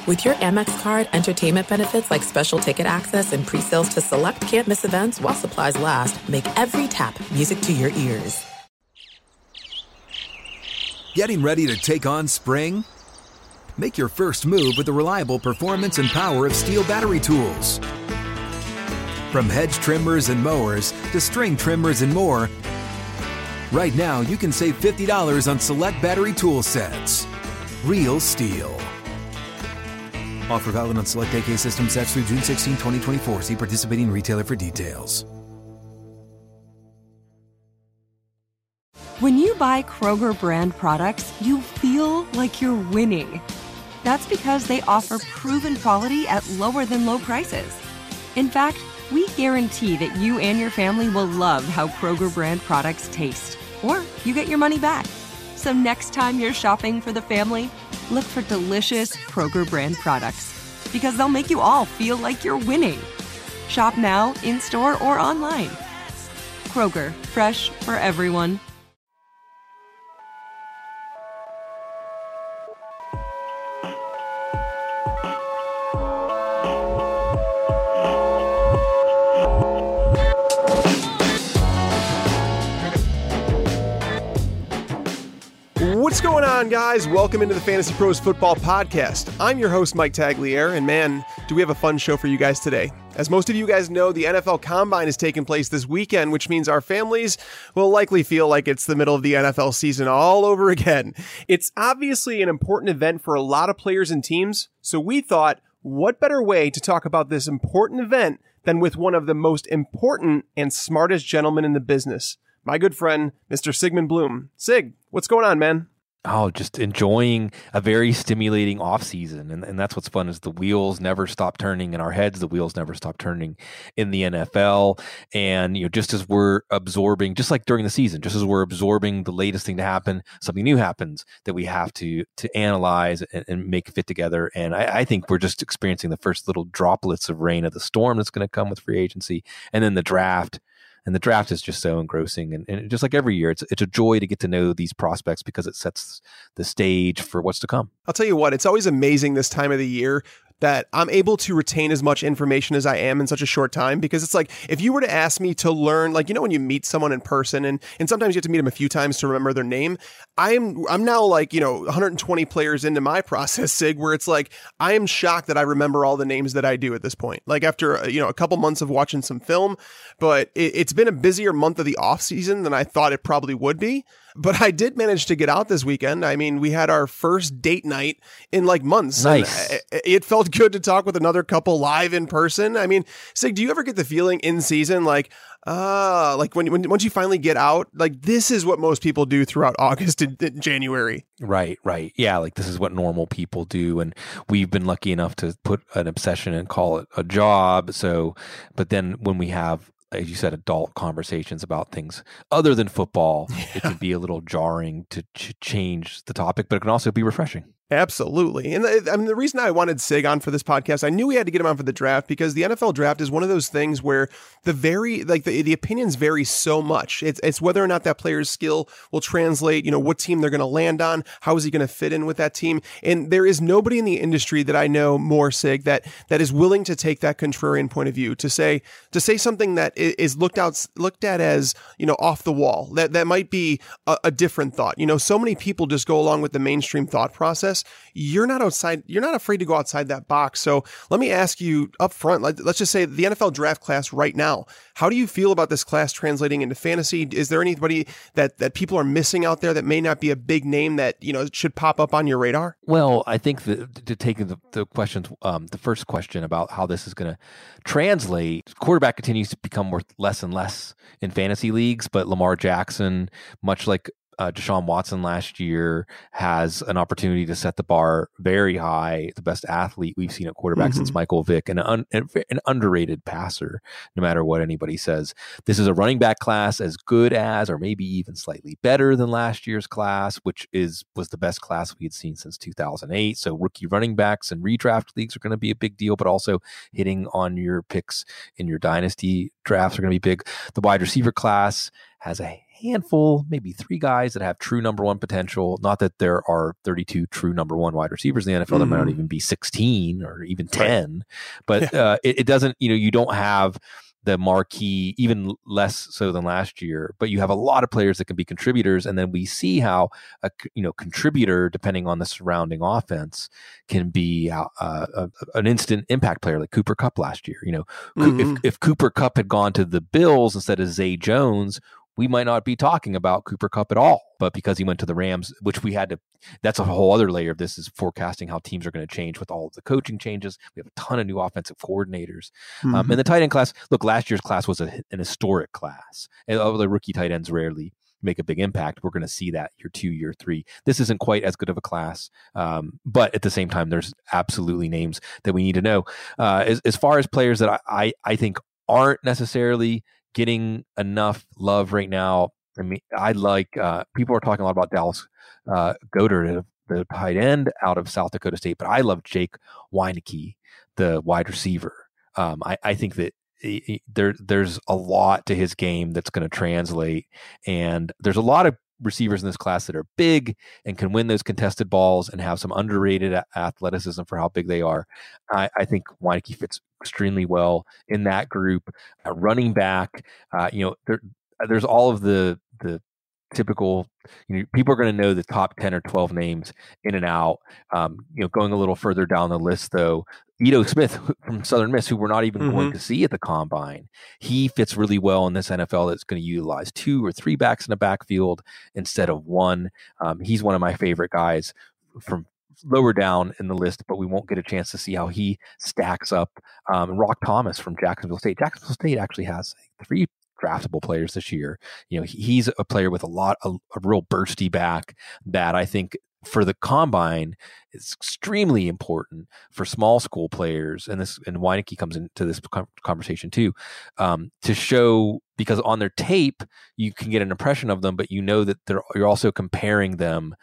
With your Amex card, entertainment benefits like special ticket access and pre-sales to select can't-miss events while supplies last make every tap music to your ears. Getting ready to take on spring? Make your first move with the reliable performance and power of Steel battery tools. From hedge trimmers and mowers to string trimmers and more, right now you can save $50 on select battery tool sets. Real Steel. Offer valid on select AK system sets through June 16, 2024. See participating retailer for details. When you buy Kroger brand products, you feel like you're winning. That's because they offer proven quality at lower than low prices. In fact, we guarantee that you and your family will love how Kroger brand products taste, or you get your money back. So next time you're shopping for the family, look for delicious Kroger brand products, because they'll make you all feel like you're winning. Shop now, in-store, or online. Kroger, fresh for everyone. What's going on, guys? Welcome into the Fantasy Pros Football Podcast. I'm your host, Mike Tagliere, and man, do we have a fun show for you guys today. As most of you guys know, the NFL Combine is taking place this weekend, which means our families will likely feel like it's the middle of the NFL season all over again. It's obviously an important event for a lot of players and teams, so we thought, what better way to talk about this important event than with one of the most important and smartest gentlemen in the business, my good friend, Mr. Sigmund Bloom. Sig, what's going on, man? Oh, just enjoying a very stimulating off season. And that's what's fun is the wheels never stop turning in our heads. The wheels never stop turning in the NFL. And, just as we're absorbing, just like during the season, just as we're absorbing the latest thing to happen, something new happens that we have to analyze and make fit together. And I think we're just experiencing the first little droplets of rain of the storm that's going to come with free agency. And then the draft. And the draft is just so engrossing. And just like every year, it's a joy to get to know these prospects because it sets the stage for what's to come. I'll tell you what, it's always amazing this time of the year that I'm able to retain as much information as I am in such a short time, because it's like, if you were to ask me to learn, like, when you meet someone in person and sometimes you have to meet them a few times to remember their name. I'm now like, 120 players into my process, Sig, where it's like, I am shocked that I remember all the names that I do at this point. Like after, a couple months of watching some film, but it's been a busier month of the off season than I thought it probably would be. But I did manage to get out this weekend. I mean, we had our first date night in like months. Nice. It felt good to talk with another couple live in person. I mean, Sig, do you ever get the feeling in season like when once you finally get out, like this is what most people do throughout August and January? Right. Yeah, like this is what normal people do. And we've been lucky enough to put an obsession and call it a job. So, but then when we have, as you said, adult conversations about things other than football, It can be a little jarring to change the topic, but it can also be refreshing. Absolutely. And the reason I wanted Sig on for this podcast, I knew we had to get him on for the draft because the NFL draft is one of those things where the opinions vary so much. It's whether or not that player's skill will translate, what team they're going to land on, how is he going to fit in with that team. And there is nobody in the industry that I know more, Sig, that is willing to take that contrarian point of view, to say something that is looked at as, off the wall, that might be a different thought. So many people just go along with the mainstream thought process. You're not afraid to go outside that box. So let me ask you up front, let's just say the NFL draft class right now, how do you feel about this class translating into fantasy? Is there anybody that people are missing out there that may not be a big name that, should pop up on your radar? Well, I think that to take the questions, the first question about how this is going to translate, quarterback continues to become worth less and less in fantasy leagues, but Lamar Jackson, much like Deshaun Watson last year, has an opportunity to set the bar very high. The best athlete we've seen at quarterback since Michael Vick, and an underrated passer, no matter what anybody says. This is a running back class as good as, or maybe even slightly better than last year's class, which was the best class we had seen since 2008. So rookie running backs and redraft leagues are going to be a big deal, but also hitting on your picks in your dynasty drafts are going to be big. The wide receiver class has a handful, maybe 3 guys that have true number one potential. Not that there are 32 true number one wide receivers in the NFL. There might not even be 16 or even 10, but it doesn't, you don't have the marquee, even less so than last year, but you have a lot of players that can be contributors. And then we see how a contributor, depending on the surrounding offense, can be an instant impact player like Cooper Kupp last year. If Cooper Kupp had gone to the Bills instead of Zay Jones, we might not be talking about Cooper Kupp at all. But because he went to the Rams, which we had to, that's a whole other layer of this, is forecasting how teams are going to change with all of the coaching changes. We have a ton of new offensive coordinators. And the tight end class, look, last year's class was an historic class. And the rookie tight ends rarely make a big impact. We're going to see that year 2, year 3. This isn't quite as good of a class. But at the same time, there's absolutely names that we need to know. As far as players that I think aren't necessarily getting enough love right now. I mean, I like people are talking a lot about Dallas Goedert, the tight end out of South Dakota State, but I love Jake Weineke, the wide receiver. I think that there's a lot to his game that's going to translate, and there's a lot of receivers in this class that are big and can win those contested balls and have some underrated athleticism for how big they are. I think Weineke fits extremely well in that group. Running back, there's all of the typical, people are going to know the top 10 or 12 names in and out. Going a little further down the list, though, Ito Smith from Southern Miss, who we're not even going to see at the combine, he fits really well in this NFL that's going to utilize 2 or 3 backs in the backfield instead of 1. He's one of my favorite guys from lower down in the list, but we won't get a chance to see how he stacks up. Rock Thomas from Jacksonville State. Jacksonville State actually has 3 draftable players this year. He's a player with a real bursty back that I think for the combine is extremely important for small school players. And Weineke comes into this conversation too, to show, because on their tape, you can get an impression of them, but that you're also comparing them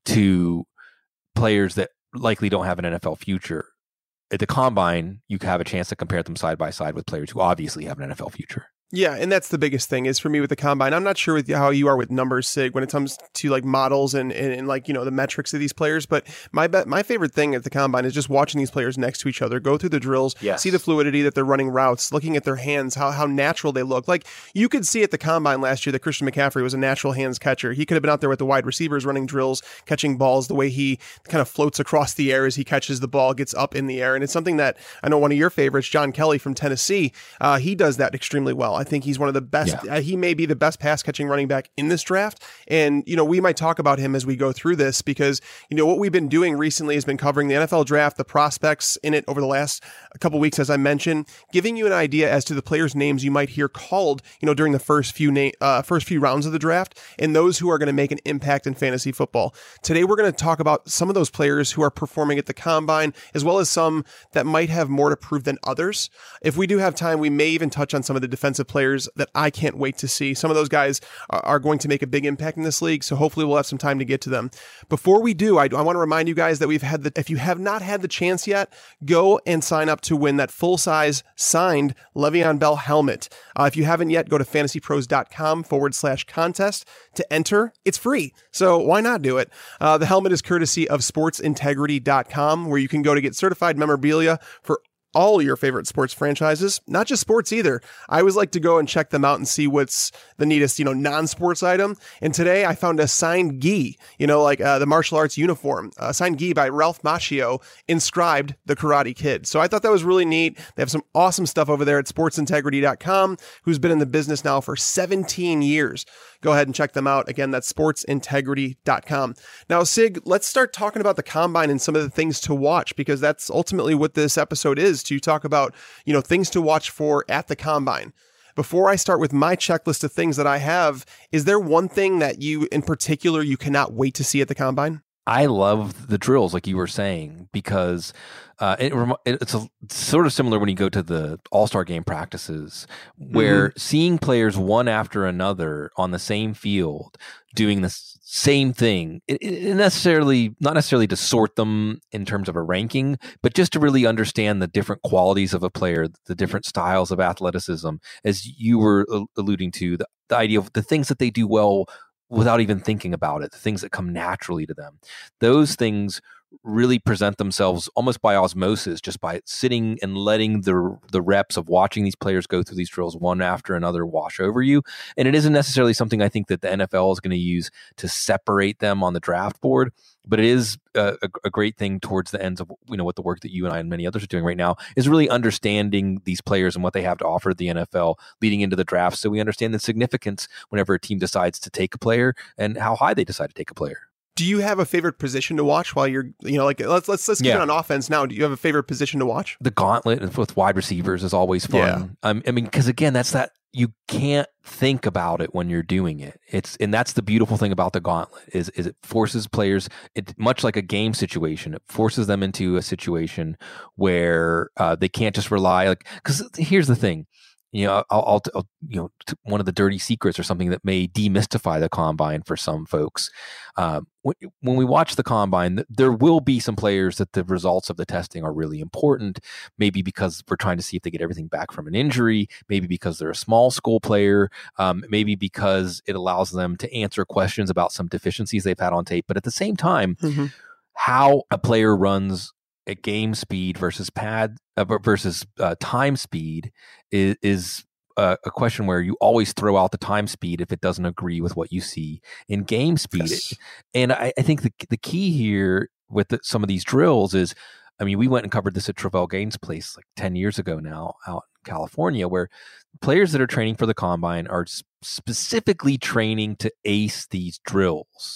to players that likely don't have an NFL future. At the combine, you have a chance to compare them side by side with players who obviously have an NFL future. Yeah, and that's the biggest thing is for me with the combine. I'm not sure how you are with numbers, Sig, when it comes to like models and like, the metrics of these players. But my favorite thing at the combine is just watching these players next to each other, go through the drills, see the fluidity that they're running routes, looking at their hands, how natural they look. Like you could see at the combine last year that Christian McCaffrey was a natural hands catcher. He could have been out there with the wide receivers running drills, catching balls, the way he kind of floats across the air as he catches the ball, gets up in the air. And it's something that I know one of your favorites, John Kelly from Tennessee, he does that extremely well. I think he's one of the best. He may be the best pass catching running back in this draft. And, we might talk about him as we go through this because, what we've been doing recently has been covering the NFL draft, the prospects in it over the last couple weeks, as I mentioned, giving you an idea as to the players' names you might hear called, during the first few rounds of the draft and those who are going to make an impact in fantasy football. Today, we're going to talk about some of those players who are performing at the combine, as well as some that might have more to prove than others. If we do have time, we may even touch on some of the defensive players that I can't wait to see. Some of those guys are going to make a big impact in this league, so hopefully we'll have some time to get to them. Before we do, I want to remind you guys that if you have not had the chance yet, go and sign up to win that full-size signed Le'Veon Bell helmet. If you haven't yet, go to fantasypros.com/contest to enter. It's free, so why not do it? The helmet is courtesy of sportsintegrity.com, where you can go to get certified memorabilia for all your favorite sports franchises, not just sports either. I always like to go and check them out and see what's the neatest, non-sports item. And today I found a signed gi, like the martial arts uniform, a signed gi by Ralph Macchio, inscribed the Karate Kid. So I thought that was really neat. They have some awesome stuff over there at sportsintegrity.com, who's been in the business now for 17 years. Go ahead and check them out. Again, that's sportsintegrity.com. Now, Sig, let's start talking about the combine and some of the things to watch, because that's ultimately what this episode is, to talk about, things to watch for at the combine. Before I start with my checklist of things that I have, is there one thing that you in particular you cannot wait to see at the combine? I love the drills, like you were saying, because it's sort of similar when you go to the All-Star game practices, where seeing players one after another on the same field doing the same thing, it not necessarily to sort them in terms of a ranking, but just to really understand the different qualities of a player, the different styles of athleticism, as you were alluding to, the the idea of the things that they do well without even thinking about it, the things that come naturally to them. Those things really present themselves almost by osmosis, just by sitting and letting the reps of watching these players go through these drills one after another wash over you. And it isn't necessarily something I think that the NFL is going to use to separate them on the draft board, but it is a great thing towards the ends of what the work that you and I and many others are doing right now is really understanding these players and what they have to offer the NFL leading into the draft, so we understand the significance whenever a team decides to take a player and how high they decide to take a player. Do you have a favorite position to watch while you're, let's keep it on offense now. Do you have a favorite position to watch? The gauntlet with wide receivers is always fun. Yeah. I mean, because again, that's that you can't think about it when you're doing it. And that's the beautiful thing about the gauntlet is it forces players, much like a game situation, it forces them into a situation where they can't just rely. Because here's the thing. I'll one of the dirty secrets or something that may demystify the combine for some folks. When we watch the combine, there will be some players that the results of the testing are really important, maybe because we're trying to see if they get everything back from an injury, maybe because they're a small school player, maybe because it allows them to answer questions about some deficiencies they've had on tape. But at the same time, how a player runs at game speed versus time speed is a question where you always throw out the time speed if it doesn't agree with what you see in game speed. Yes. And I think the key here with some of these drills is, I mean, we went and covered this at Travell Gaines' place like 10 years ago now out in California, where players that are training for the combine are specifically training to ace these drills.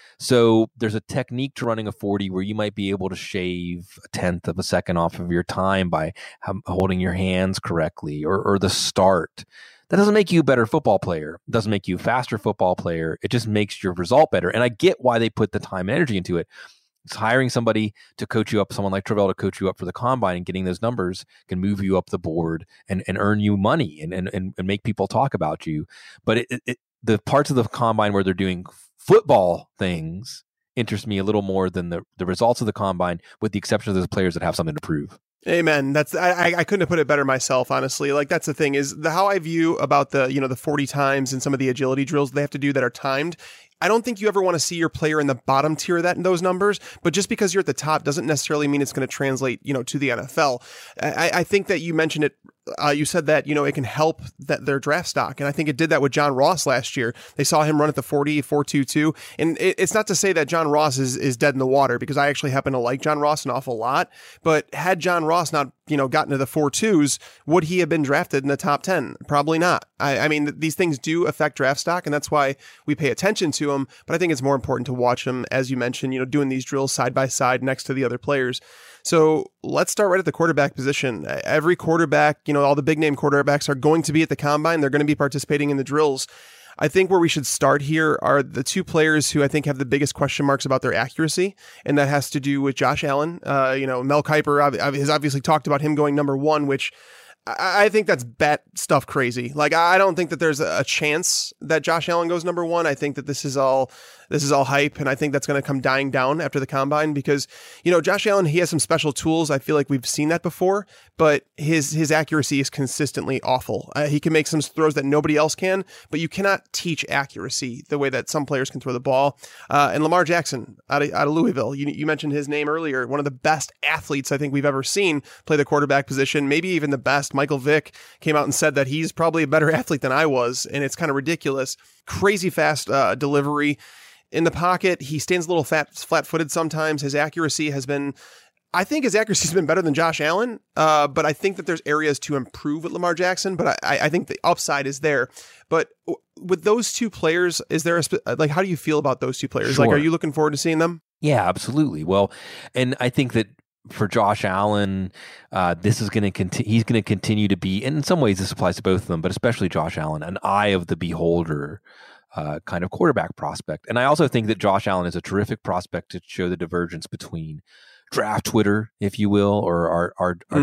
So there's a technique to running a 40 where you might be able to shave a tenth of a second off of your time by holding your hands correctly or the start. That doesn't make you a better football player. It doesn't make you a faster football player. It just makes your result better. And I get why they put the time and energy into it. It's hiring somebody to coach you up, someone like Travell to coach you up for the combine, and getting those numbers can move you up the board and earn you money and make people talk about you. But the parts of the combine where they're doing football things interest me a little more than the results of the combine, with the exception of those players that have something to prove. Amen. That's I couldn't have put it better myself, honestly. Like, that's the thing is how I view about the 40 times and some of the agility drills they have to do that are timed. I don't think you ever want to see your player in the bottom tier of that in those numbers, but just because you're at the top doesn't necessarily mean it's going to translate, to the NFL. I think that you mentioned it. You said that, it can help their draft stock. And I think it did that with John Ross last year. They saw him run at the 40, 4.22. And it's not to say that John Ross is dead in the water, because I actually happen to like John Ross an awful lot. But had John Ross not, gotten to the 4.2s, would he have been drafted in the top 10? Probably not. I mean, these things do affect draft stock, and that's why we pay attention to them. But I think it's more important to watch them, as you mentioned, doing these drills side by side next to the other players. So let's start right at the quarterback position. Every quarterback, all the big name quarterbacks are going to be at the combine. They're going to be participating in the drills. I think where we should start here are the two players who I think have the biggest question marks about their accuracy, and that has to do with Josh Allen. Mel Kiper has obviously talked about him going number one, which I think that's bet stuff crazy. Like, I don't think that there's a chance that Josh Allen goes number one. I think that this is all hype, and I think that's going to come dying down after the combine because, Josh Allen, he has some special tools. I feel like we've seen that before, but his accuracy is consistently awful. He can make some throws that nobody else can, but you cannot teach accuracy the way that some players can throw the ball. And Lamar Jackson out of Louisville, you mentioned his name earlier, one of the best athletes I think we've ever seen play the quarterback position, maybe even the best. Michael Vick came out and said that he's probably a better athlete than I was, and it's kind of ridiculous. Crazy fast delivery. In the pocket, he stands a little flat-footed sometimes. His accuracy has been better than Josh Allen, but I think that there's areas to improve with Lamar Jackson, but I think the upside is there. But with those two players, is there how do you feel about those two players? Sure. Like, are you looking forward to seeing them? Yeah, absolutely. Well, and I think that for Josh Allen, this is going to he's going to continue to be, and in some ways this applies to both of them, but especially Josh Allen, an eye of the beholder kind of quarterback prospect. And I also think that Josh Allen is a terrific prospect to show the divergence between draft Twitter, if you will, or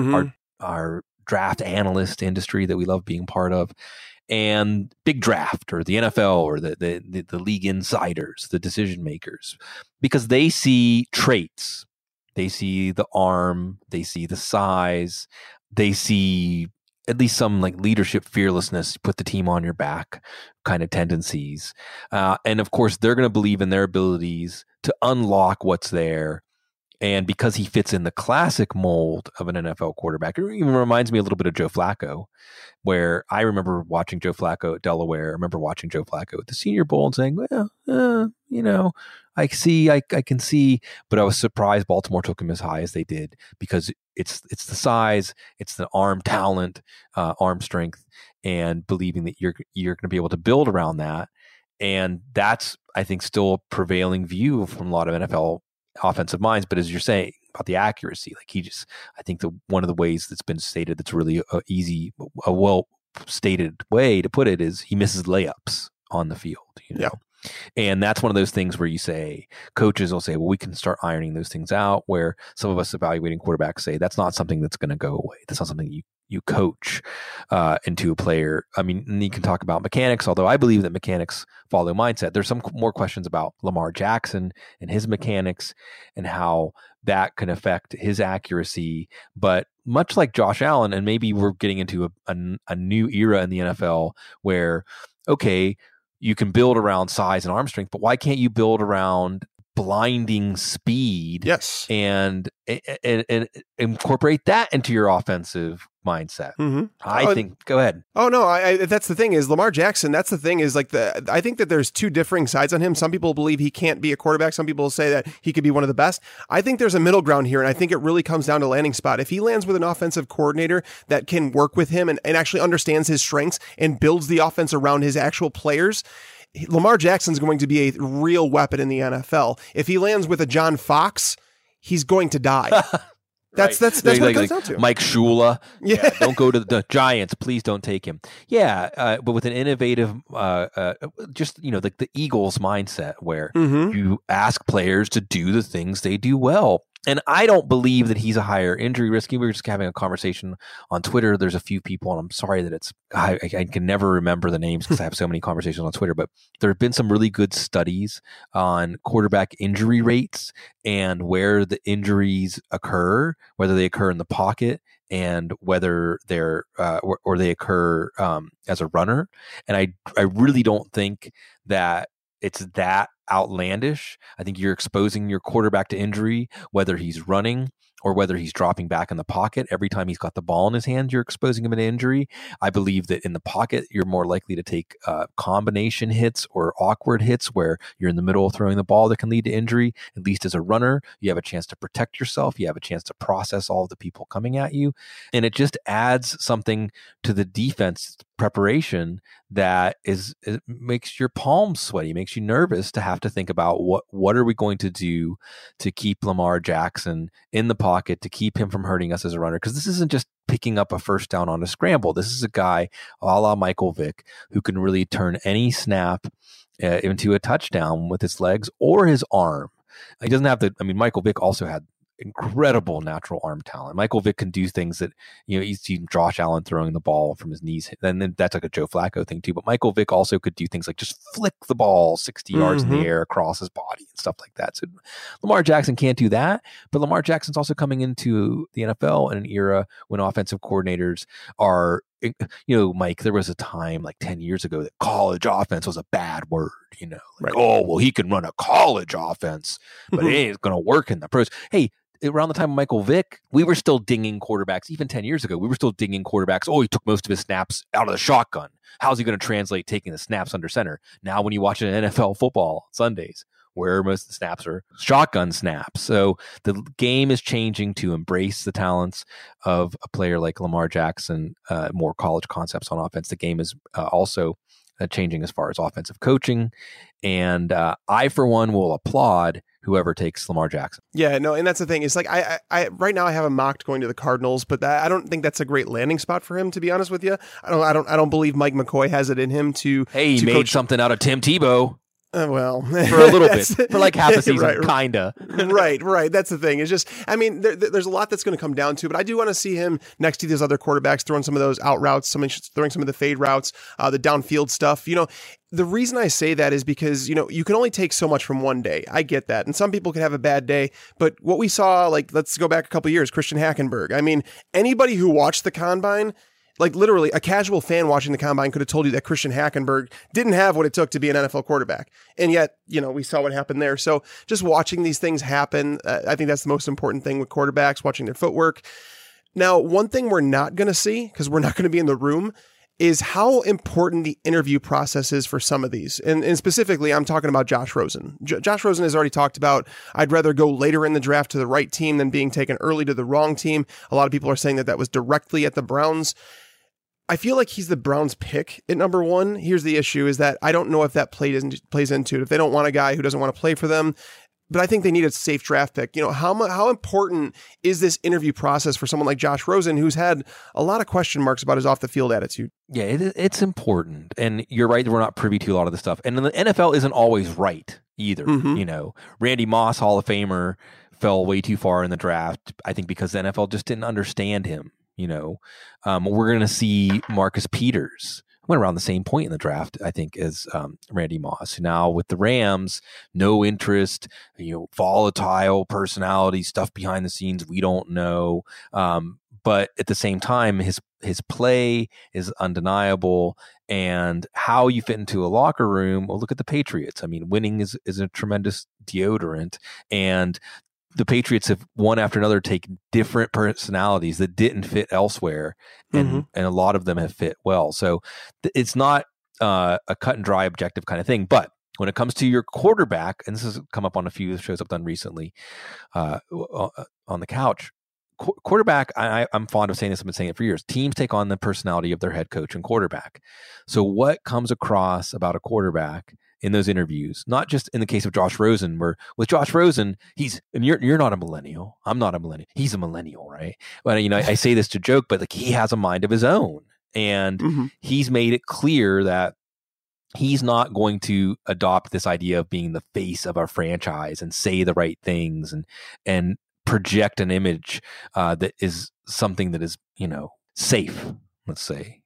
our draft analyst industry that we love being part of, and big draft or the NFL or the league insiders, the decision makers, because they see traits. They see the arm, they see the size, they see at least some like leadership fearlessness, put the team on your back kind of tendencies. And of course, they're going to believe in their abilities to unlock what's there. And because he fits in the classic mold of an NFL quarterback, it even reminds me a little bit of Joe Flacco, where I remember watching Joe Flacco at Delaware. I remember watching Joe Flacco at the Senior Bowl and saying, well, I can see, but I was surprised Baltimore took him as high as they did because it's the size, it's the arm talent, arm strength, and believing that you're going to be able to build around that. And that's, I think, still a prevailing view from a lot of NFL offensive minds. But as you're saying about the accuracy, like I think one of the ways that's been stated that's really a well stated way to put it is he misses layups on the field. Yeah. And that's one of those things where you say, coaches will say, well, we can start ironing those things out, where some of us evaluating quarterbacks say that's not something that's going to go away. That's not something you coach into a player. I mean, and you can talk about mechanics, although I believe that mechanics follow mindset. There's some more questions about Lamar Jackson and his mechanics and how that can affect his accuracy. But much like Josh Allen, and maybe we're getting into a new era in the NFL where, okay, you can build around size and arm strength, but why can't you build around blinding speed? Yes. And incorporate that into your offensive mindset. Mm-hmm. I think, go ahead. Oh no, that's the thing is Lamar Jackson. That's the thing is like I think that there's two differing sides on him. Some people believe he can't be a quarterback. Some people say that he could be one of the best. I think there's a middle ground here. And I think it really comes down to landing spot. If he lands with an offensive coordinator that can work with him and actually understands his strengths and builds the offense around his actual players, Lamar Jackson's going to be a real weapon in the NFL. If he lands with a John Fox, he's going to die. That's what it comes down to. Mike Shula. Yeah. Don't go to the Giants. Please don't take him. Yeah. But with an innovative, just, like the Eagles mindset where you ask players to do the things they do well. And I don't believe that he's a higher injury risk. We were just having a conversation on Twitter. There's a few people, and I'm sorry that I can never remember the names because I have so many conversations on Twitter, but there have been some really good studies on quarterback injury rates and where the injuries occur, whether they occur in the pocket and whether they're or they occur as a runner. And I really don't think that it's that outlandish. I think you're exposing your quarterback to injury, whether he's running or whether he's dropping back in the pocket. Every time he's got the ball in his hand, you're exposing him to injury. I believe that in the pocket, you're more likely to take combination hits or awkward hits where you're in the middle of throwing the ball that can lead to injury. At least as a runner, you have a chance to protect yourself. You have a chance to process all of the people coming at you. And it just adds something to the defense preparation that it makes your palms sweaty, makes you nervous to have to think about what are we going to do to keep Lamar Jackson in the pocket, to keep him from hurting us as a runner. Because this isn't just picking up a first down on a scramble. This is a guy a la Michael Vick who can really turn any snap into a touchdown with his legs or his arm. He doesn't have Michael Vick also had incredible natural arm talent. Michael Vick can do things that, you see Josh Allen throwing the ball from his knees. And then that's like a Joe Flacco thing too. But Michael Vick also could do things like just flick the ball 60 yards in the air across his body and stuff like that. So Lamar Jackson can't do that. But Lamar Jackson's also coming into the NFL in an era when offensive coordinators are, Mike, there was a time like 10 years ago that college offense was a bad word, right. Oh, well, he can run a college offense, but it ain't going to work in the pros. Hey, around the time of Michael Vick, we were still dinging quarterbacks. Even 10 years ago, we were still dinging quarterbacks. Oh, he took most of his snaps out of the shotgun. How's he going to translate taking the snaps under center? Now, when you watch an NFL football Sundays, where most of the snaps are shotgun snaps. So the game is changing to embrace the talents of a player like Lamar Jackson, more college concepts on offense. The game is also changing as far as offensive coaching. And I, for one, will applaud whoever takes Lamar Jackson. Yeah, no, and that's the thing. It's like I right now I have him mocked going to the Cardinals, but I don't think that's a great landing spot for him, to be honest with you. I don't believe Mike McCoy has it in him to. Hey, he made coach something out of Tim Tebow. Well, for a little bit, for like half a season, right, kinda. right. That's the thing. It's just, there's a lot that's going to come down to, but I do want to see him next to these other quarterbacks throwing some of those out routes, throwing some of the fade routes, the downfield stuff. The reason I say that is because, you can only take so much from one day. I get that. And some people can have a bad day, but what we saw, like, let's go back a couple of years, Christian Hackenberg. Anybody who watched the Combine, Like literally a casual fan watching the combine could have told you that Christian Hackenberg didn't have what it took to be an NFL quarterback. And yet, we saw what happened there. So just watching these things happen, I think that's the most important thing with quarterbacks, watching their footwork. Now, one thing we're not going to see, because we're not going to be in the room, is how important the interview process is for some of these. And specifically, I'm talking about Josh Rosen. Josh Rosen has already talked about, I'd rather go later in the draft to the right team than being taken early to the wrong team. A lot of people are saying that was directly at the Browns. I feel like he's the Browns pick at number one. Here's the issue is that I don't know if that plays into it. If they don't want a guy who doesn't want to play for them, but I think they need a safe draft pick. How important is this interview process for someone like Josh Rosen, who's had a lot of question marks about his off the field attitude? Yeah, it's important. And you're right that we're not privy to a lot of this stuff. And the NFL isn't always right either. Mm-hmm. Randy Moss, Hall of Famer, fell way too far in the draft, I think because the NFL just didn't understand him. We're going to see Marcus Peters went around the same point in the draft, I think, as Randy Moss. Now with the Rams, no interest, volatile personality, stuff behind the scenes we don't know. But at the same time, his play is undeniable, and how you fit into a locker room. Well, look at the Patriots. I mean, winning is a tremendous deodorant, and the Patriots have one after another taken different personalities that didn't fit elsewhere, and a lot of them have fit well. So it's not a cut and dry objective kind of thing. But when it comes to your quarterback, and this has come up on a few shows I've done recently on the couch, quarterback, I'm fond of saying this, I've been saying it for years, teams take on the personality of their head coach and quarterback. So what comes across about a quarterback in those interviews, not just in the case of Josh Rosen, where with Josh Rosen, you're not a millennial. I'm not a millennial. He's a millennial, right? But I say this to joke, but he has a mind of his own, and he's made it clear that he's not going to adopt this idea of being the face of our franchise and say the right things and project an image that is something that is safe, let's say.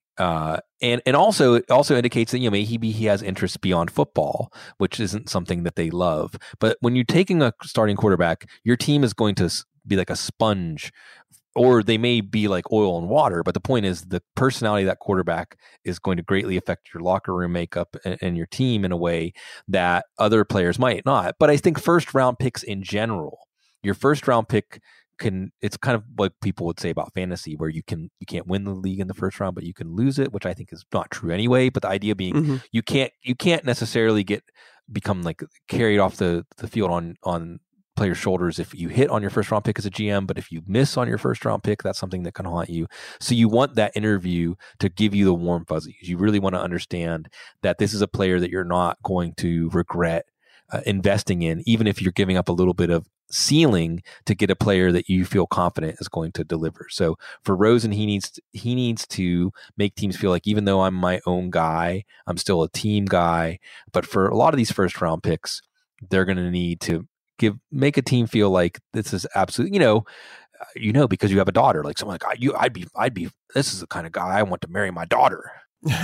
And also it also indicates that maybe he has interests beyond football, which isn't something that they love. But when you're taking a starting quarterback, your team is going to be like a sponge, or they may be like oil and water. But the point is, the personality of that quarterback is going to greatly affect your locker room makeup and your team in a way that other players might not. But I think first round picks in general, your first round pick it's kind of like people would say about fantasy, where you can't win the league in the first round, but you can lose it, which I think is not true anyway. But the idea being you can't necessarily become like carried off the field on players' shoulders if you hit on your first round pick as a GM, but if you miss on your first round pick, that's something that can haunt you. So you want that interview to give you the warm fuzzies. You really want to understand that this is a player that you're not going to regret investing in, even if you're giving up a little bit of ceiling to get a player that you feel confident is going to deliver. So for Rosen, he needs to make teams feel like, even though I'm my own guy, I'm still a team guy. But for a lot of these first round picks, they're going to need to make a team feel like this is absolutely, because you have a daughter, like someone like I'd be this is the kind of guy I want to marry my daughter.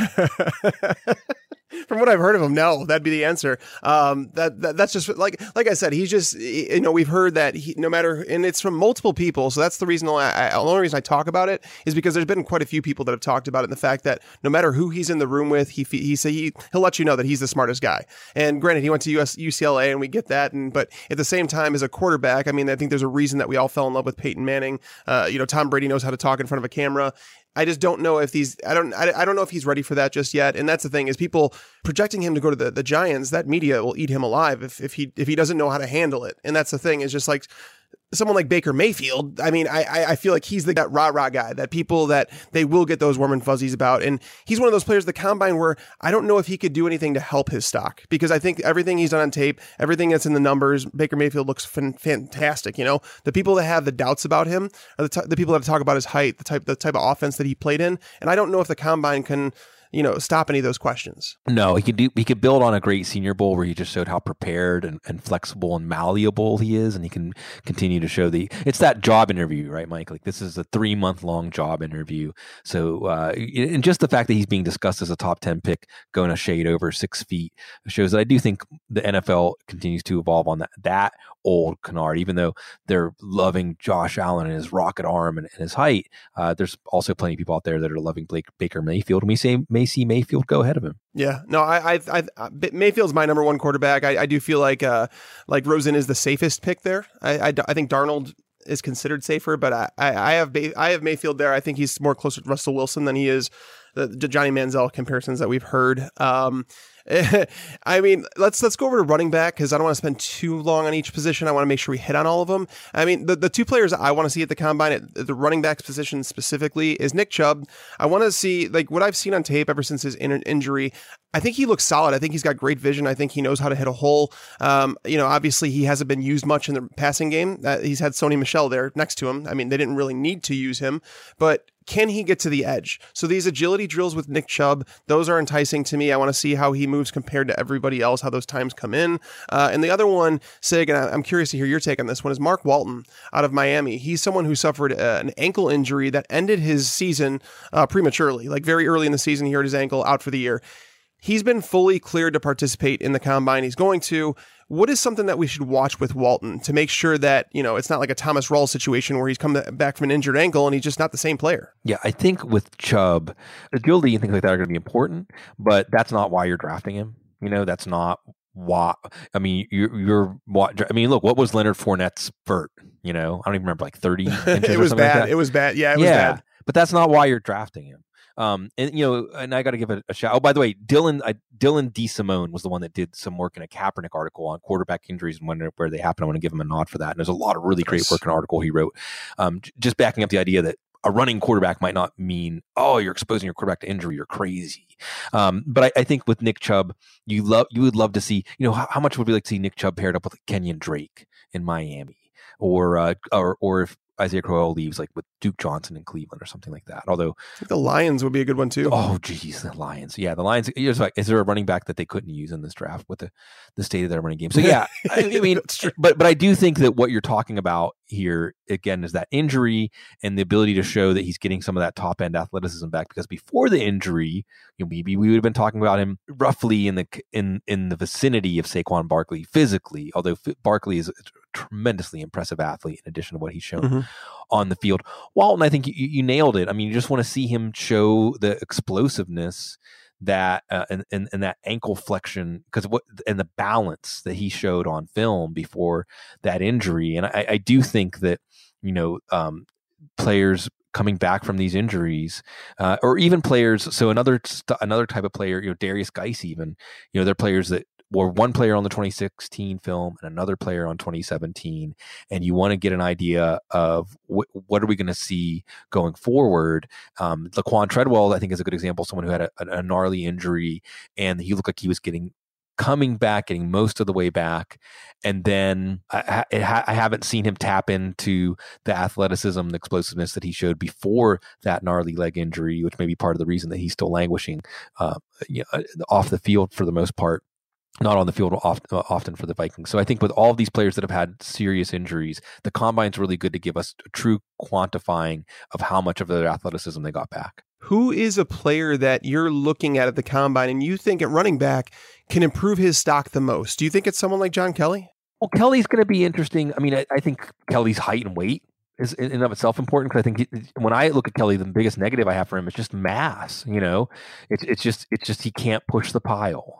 From what I've heard of him, no, that'd be the answer. That's just like I said, he's just, we've heard that no matter, and it's from multiple people. So that's the reason the only reason I talk about it is because there's been quite a few people that have talked about it. And the fact that no matter who he's in the room with, he'll let you know that he's the smartest guy. And granted, he went to UCLA, and we get that. But at the same time, as a quarterback, I mean, I think there's a reason that we all fell in love with Peyton Manning. Tom Brady knows how to talk in front of a camera. I just don't know if I don't know if he's ready for that just yet. And that's the thing, is people projecting him to go to the Giants. That media will eat him alive if he doesn't know how to handle it. And that's the thing, is just like someone like Baker Mayfield. I mean, I feel like he's that rah-rah guy that people that they will get those warm and fuzzies about. And he's one of those players at the combine where I don't know if he could do anything to help his stock, because I think everything he's done on tape, everything that's in the numbers, Baker Mayfield looks fantastic. The people that have the doubts about him are the people that talk about his height, the type of offense that he played in. And I don't know if the combine can stop any of those questions. No, he could build on a great Senior Bowl where he just showed how prepared and flexible and malleable he is, and he can continue to show it's that job interview, right, Mike? Like, this is a 3-month-long job interview. So, and just the fact that he's being discussed as a top 10 pick going a shade over 6 feet shows that I do think the NFL continues to evolve on that old canard, even though they're loving Josh Allen and his rocket arm and his height. There's also plenty of people out there that are loving Baker Mayfield, and we may see Mayfield go ahead of him. Yeah, no, I Mayfield's my number one quarterback. I do feel like Rosen is the safest pick there. I think Darnold is considered safer, but I have Mayfield there. I think he's more closer to Russell Wilson than he is the Johnny Manziel comparisons that we've heard. I mean, let's go over to running back, because I don't want to spend too long on each position. I want to make sure we hit on all of them. I mean, the two players I want to see at the combine at the running back position specifically is Nick Chubb. I want to see, like, what I've seen on tape ever since his injury. I think he looks solid. I think he's got great vision. I think he knows how to hit a hole. Obviously he hasn't been used much in the passing game. He's had Sony Michel there next to him. I mean, they didn't really need to use him, but can he get to the edge? So these agility drills with Nick Chubb, those are enticing to me. I want to see how he moves compared to everybody else, how those times come in. And the other one, Sig, and I'm curious to hear your take on this one, is Mark Walton out of Miami. He's someone who suffered an ankle injury that ended his season prematurely, like very early in the season. He hurt his ankle, out for the year. He's been fully cleared to participate in the combine. He's going to. What is something that we should watch with Walton to make sure that, it's not like a Thomas Rawls situation where he's come back from an injured ankle and he's just not the same player? Yeah, I think with Chubb, agility and things like that are going to be important, but that's not why you're drafting him. That's not why. I mean, look, what was Leonard Fournette's vert? I don't even remember, like 30 inches. It was bad. Like that. It was bad. Yeah, it was bad. But that's not why you're drafting him. And I got to give it a shout. Oh, by the way, Dylan DeSimone was the one that did some work in a Kaepernick article on quarterback injuries and where they happen. I want to give him a nod for that. And there's a lot of really great work in an article he wrote, just backing up the idea that a running quarterback might not mean, oh, you're exposing your quarterback to injury. You're crazy. But I think with Nick Chubb, you would love to see, how much would we like to see Nick Chubb paired up with Kenyon Drake in Miami, or if Isaiah Crowell leaves, like with Duke Johnson in Cleveland or something like that. Although I think the Lions would be a good one too. Oh, geez, the Lions. Yeah, the Lions. Is there a running back that they couldn't use in this draft with the state of their running game? So yeah, I mean, but I do think that what you're talking about here again is that injury and the ability to show that he's getting some of that top end athleticism back. Because before the injury, maybe we would have been talking about him roughly in the vicinity of Saquon Barkley physically. Although Barkley is a tremendously impressive athlete in addition to what he's shown on the field. Walton, I think you nailed it. I mean, you just want to see him show the explosiveness that and that ankle flexion and the balance that he showed on film before that injury. And I do think that players coming back from these injuries, or even players. So another type of player, Darius Geis, even they're players that were one player on the 2016 film and another player on 2017, and you want to get an idea of what are we going to see going forward. Laquan Treadwell, I think, is a good example. Someone who had a gnarly injury, and he looked like he was coming back, getting most of the way back. And then I haven't seen him tap into the athleticism and explosiveness that he showed before that gnarly leg injury, which may be part of the reason that he's still languishing off the field for the most part. Not on the field often for the Vikings. So I think with all of these players that have had serious injuries, the combine's really good to give us a true quantifying of how much of their athleticism they got back. Who is a player that you're looking at the combine and you think at running back can improve his stock the most? Do you think it's someone like John Kelly? Well, Kelly's going to be interesting. I mean, I think Kelly's height and weight is in and of itself important, because I think when I look at Kelly, the biggest negative I have for him is just mass. It's just he can't push the pile.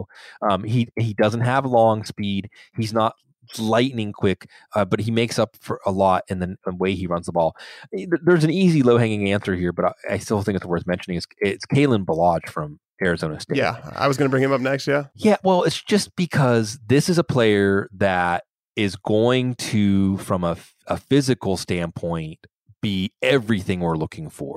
He doesn't have long speed. He's not lightning quick, but he makes up for a lot in the way he runs the ball. There's an easy low hanging answer here, but I still think it's worth mentioning. It's Kalen Ballage from Arizona State. Yeah, I was going to bring him up next. Yeah. Well, it's just because this is a player that is going to, from a physical standpoint, be everything we're looking for.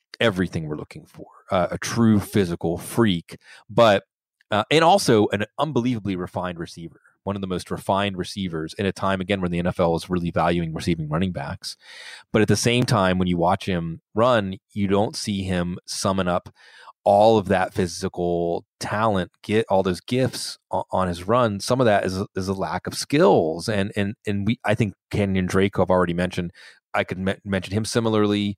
A true physical freak, but and also an unbelievably refined receiver. One of the most refined receivers in a time, again, when the NFL is really valuing receiving running backs. But at the same time, when you watch him run, you don't see him summing up all of that physical talent, get all those gifts on his run. Some of that is a lack of skills, and I think Kenyon Drake, I've already mentioned. I could mention him similarly.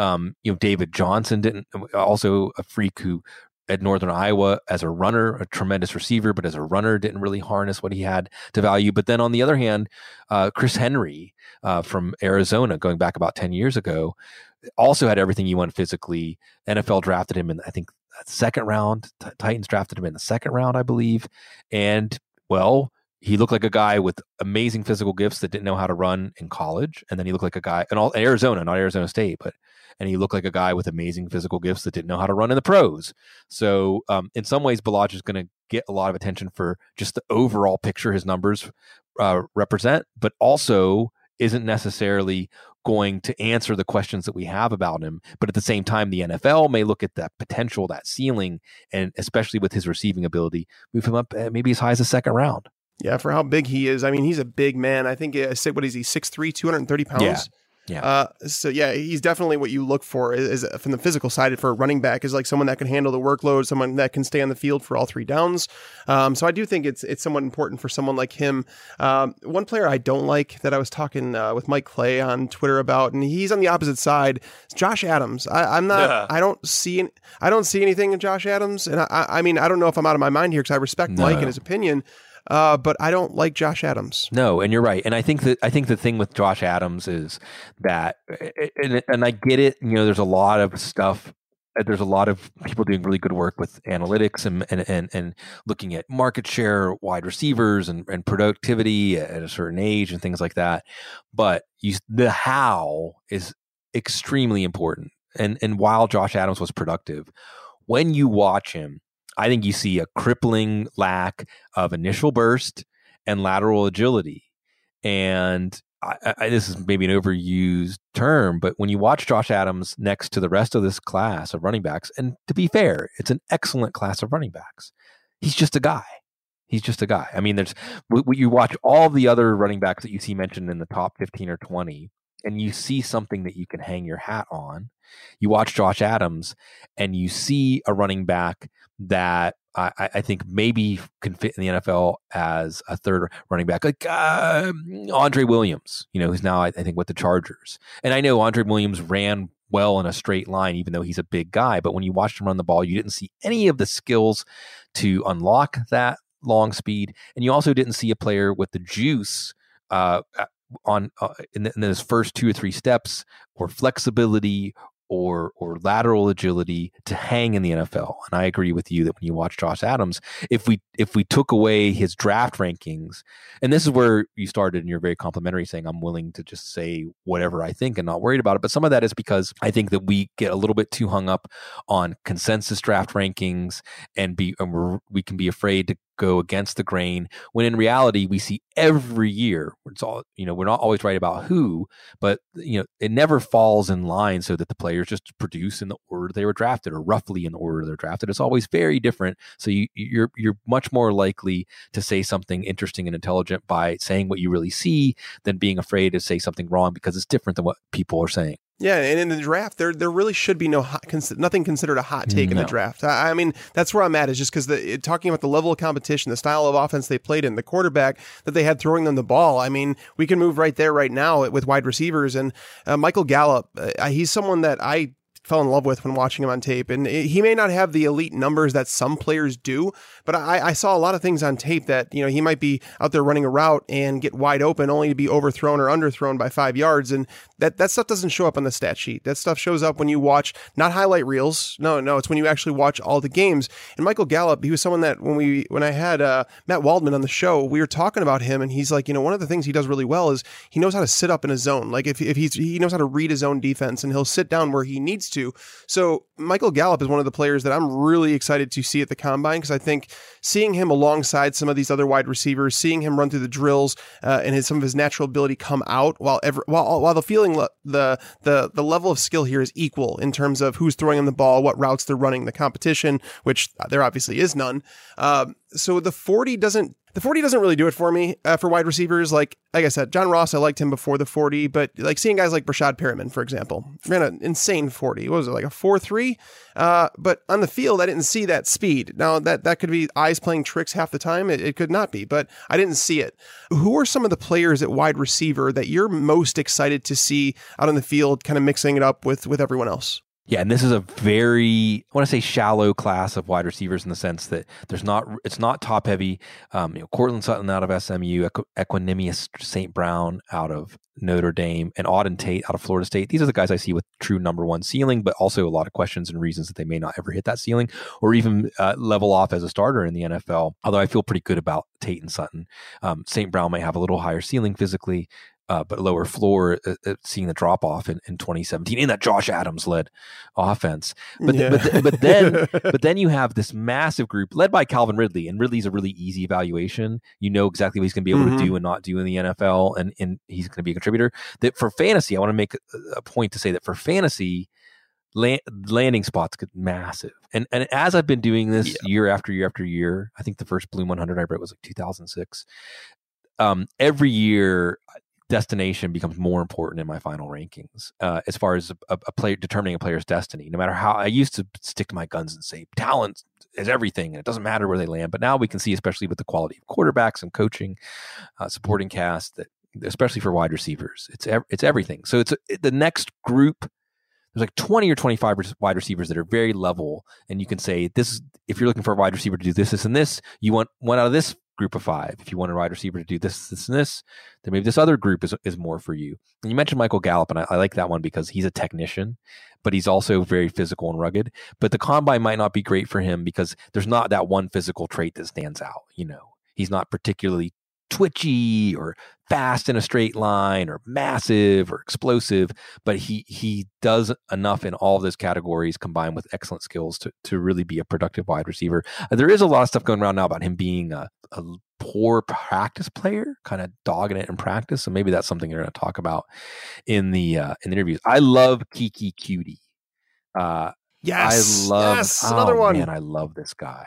David Johnson also a freak who at Northern Iowa as a runner, a tremendous receiver, but as a runner didn't really harness what he had to value. But then on the other hand, Chris Henry from Arizona, going back about 10 years ago, also had everything you want physically. NFL drafted him in, I think, second round. Titans drafted him in the second round, I believe. And, well, he looked like a guy with amazing physical gifts that didn't know how to run in college. And then he looked like a guy in Arizona, not Arizona State, and he looked like a guy with amazing physical gifts that didn't know how to run in the pros. So in some ways, Ballage is going to get a lot of attention for just the overall picture his numbers represent, but also isn't necessarily going to answer the questions that we have about him. But at the same time, the NFL may look at that potential, that ceiling, and especially with his receiving ability, move him up maybe as high as the second round. Yeah, for how big he is. I mean, he's a big man. I think, what is he, 6'3", 230 pounds? Yeah. So he's definitely what you look for is from the physical side for a running back, is like someone that can handle the workload, someone that can stay on the field for all three downs. So I do think it's somewhat important for someone like him. One player I don't like that I was talking with Mike Clay on Twitter about, and he's on the opposite side, is Josh Adams. I'm not. Yeah. I don't see anything in Josh Adams, and I mean I don't know if I'm out of my mind here because I respect Mike and his opinion. But I don't like Josh Adams. No, and you're right. And I think the thing with Josh Adams is that, and I get it. There's a lot of stuff. There's a lot of people doing really good work with analytics and looking at market share, wide receivers, and productivity at a certain age and things like that. But the how is extremely important. And while Josh Adams was productive, when you watch him, I think you see a crippling lack of initial burst and lateral agility. And this is maybe an overused term, but when you watch Josh Adams next to the rest of this class of running backs, and to be fair, it's an excellent class of running backs. He's just a guy. I mean, you watch all the other running backs that you see mentioned in the top 15 or 20, and you see something that you can hang your hat on. You watch Josh Adams and you see a running back that I think maybe can fit in the NFL as a third running back, like Andre Williams, who's now I think with the Chargers. And I know Andre Williams ran well in a straight line, even though he's a big guy. But when you watched him run the ball, you didn't see any of the skills to unlock that long speed. And you also didn't see a player with the juice in those first 2 or 3 steps, or flexibility or lateral agility to hang in the NFL. And I agree with you that when you watch Josh Adams, if we took away his draft rankings, and this is where you started and you're very complimentary saying I'm willing to just say whatever I think and not worried about it. But some of that is because I think that we get a little bit too hung up on consensus draft rankings and we can be afraid to go against the grain, when in reality we see every year it's all, we're not always right about who, but it never falls in line so that the players just produce in the order they were drafted, or roughly in the order they're drafted. It's always very different. So you're much more likely to say something interesting and intelligent by saying what you really see than being afraid to say something wrong because it's different than what people are saying. Yeah, and in the draft, there really should be nothing considered a hot take in the draft. I mean, that's where I'm at, is just because talking about the level of competition, the style of offense they played in, the quarterback that they had throwing them the ball. I mean, we can move right there right now with wide receivers. And Michael Gallup, he's someone that I fell in love with when watching him on tape. And he may not have the elite numbers that some players do, but I saw a lot of things on tape that, he might be out there running a route and get wide open only to be overthrown or underthrown by 5 yards. And that stuff doesn't show up on the stat sheet. That stuff shows up when you watch, not highlight reels. No, it's when you actually watch all the games. And Michael Gallup, he was someone that when I had Matt Waldman on the show, we were talking about him, and he's like, one of the things he does really well is he knows how to sit up in a zone. Like if he knows how to read his own defense, and he'll sit down where he needs to. So Michael Gallup is one of the players that I'm really excited to see at the Combine, because I think seeing him alongside some of these other wide receivers, seeing him run through the drills and some of his natural ability come out while the feeling the level of skill here is equal in terms of who's throwing him the ball, what routes they're running, the competition, which there obviously is none. So the 40 doesn't The 40 doesn't really do it for me for wide receivers. Like I said, John Ross, I liked him before the 40, but like seeing guys like Brashad Perriman, for example, ran an insane 40. What was it, like a 4.3? But on the field, I didn't see that speed. Now that could be eyes playing tricks half the time. It could not be, but I didn't see it. Who are some of the players at wide receiver that you're most excited to see out on the field, kind of mixing it up with everyone else? Yeah, and this is a very, I want to say, shallow class of wide receivers in the sense that it's not top heavy. Cortland Sutton out of SMU, Equanimous St. Brown out of Notre Dame, and Auden Tate out of Florida State. These are the guys I see with true number one ceiling, but also a lot of questions and reasons that they may not ever hit that ceiling or even level off as a starter in the NFL. Although I feel pretty good about Tate and Sutton. St. Brown may have a little higher ceiling physically, but lower floor, seeing the drop off in 2017 in that Josh Adams led offense. But then you have this massive group led by Calvin Ridley, and Ridley's a really easy evaluation. You know exactly what he's going to be able to do and not do in the NFL, and he's going to be a contributor. That for fantasy, I want to make a point to say that for fantasy, landing spots get massive. And as I've been doing this year after year after year, I think the first Bloom 100 I read was like 2006. Every year, destination becomes more important in my final rankings as far as a player determining a player's destiny. No matter how I used to stick to my guns and say talent is everything and it doesn't matter where they land, but now we can see, especially with the quality of quarterbacks and coaching, supporting cast, that especially for wide receivers, it's everything. So it's the next group. There's like 20 or 25 wide receivers that are very level, and you can say this. If you're looking for a wide receiver to do this, and this, you want one out of this group of 5. If you want a wide receiver to do this, and this, then maybe this other group is more for you. And you mentioned Michael Gallup, and I like that one because he's a technician, but he's also very physical and rugged. But the combine might not be great for him because there's not that one physical trait that stands out. He's not particularly twitchy or fast in a straight line or massive or explosive, but he does enough in all of those categories combined with excellent skills to really be a productive wide receiver. There is a lot of stuff going around now about him being a poor practice player, kind of dogging it in practice. So maybe that's something you're going to talk about in the interviews. I love Kiki Cutie. Yes, another one. Man, I love this guy.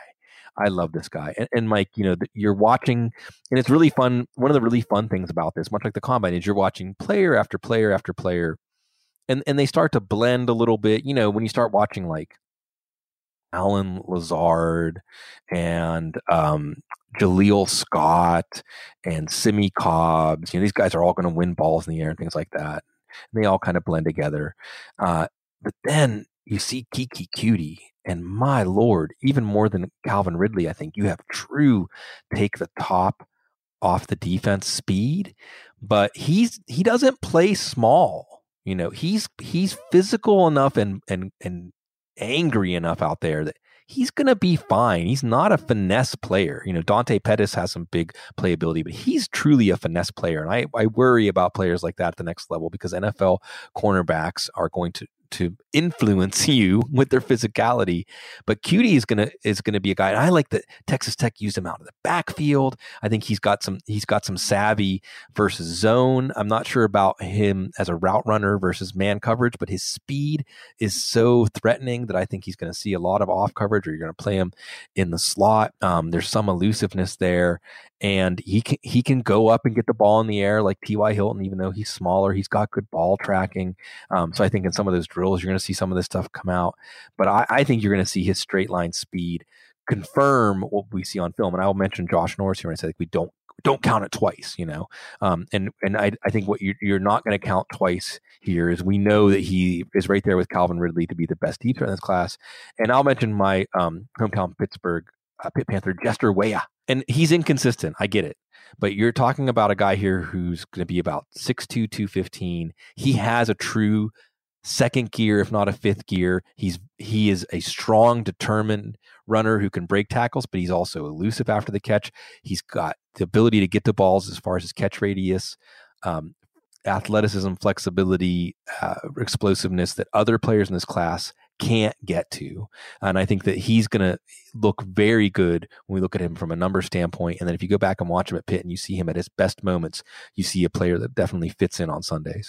And Mike, you're watching, and it's really fun. One of the really fun things about this, much like the combine, is you're watching player after player after player, and they start to blend a little bit. When you start watching like Allen Lazard and Jaleel Scott and Simi Cobbs, these guys are all going to win balls in the air and things like that. And they all kind of blend together. But then you see Kiki Cutie, and my Lord, even more than Calvin Ridley, I think you have true take the top off the defense speed, but he doesn't play small. He's physical enough and angry enough out there that he's going to be fine. He's not a finesse player. Dante Pettis has some big playability, but he's truly a finesse player. And I worry about players like that at the next level because NFL cornerbacks are going to influence you with their physicality. But Cutie is gonna be a guy, and I like that Texas Tech used him out of the backfield. I think he's got some savvy versus zone. I'm not sure about him as a route runner versus man coverage, but his speed is so threatening that I think he's going to see a lot of off coverage, or you're going to play him in the slot. There's some elusiveness there, and he can go up and get the ball in the air like T.Y. Hilton, even though he's smaller. He's got good ball tracking. So I think in some of those drills, you're going to see some of this stuff come out. But I think you're going to see his straight line speed confirm what we see on film. And I will mention Josh Norris here, and I said we don't count it twice, And I think what you're not going to count twice here is we know that he is right there with Calvin Ridley to be the best deep threat in this class. And I'll mention my hometown Pittsburgh Pitt Panther, Jester Weah. And he's inconsistent. I get it. But you're talking about a guy here who's going to be about 6'2", 215. He has a true second gear, if not a fifth gear. He is a strong, determined runner who can break tackles, but he's also elusive after the catch. He's got the ability to get to balls as far as his catch radius, athleticism, flexibility, explosiveness that other players in this class can't get to. And I think that he's going to look very good when we look at him from a number standpoint. And then if you go back and watch him at Pitt and you see him at his best moments, you see a player that definitely fits in on Sundays.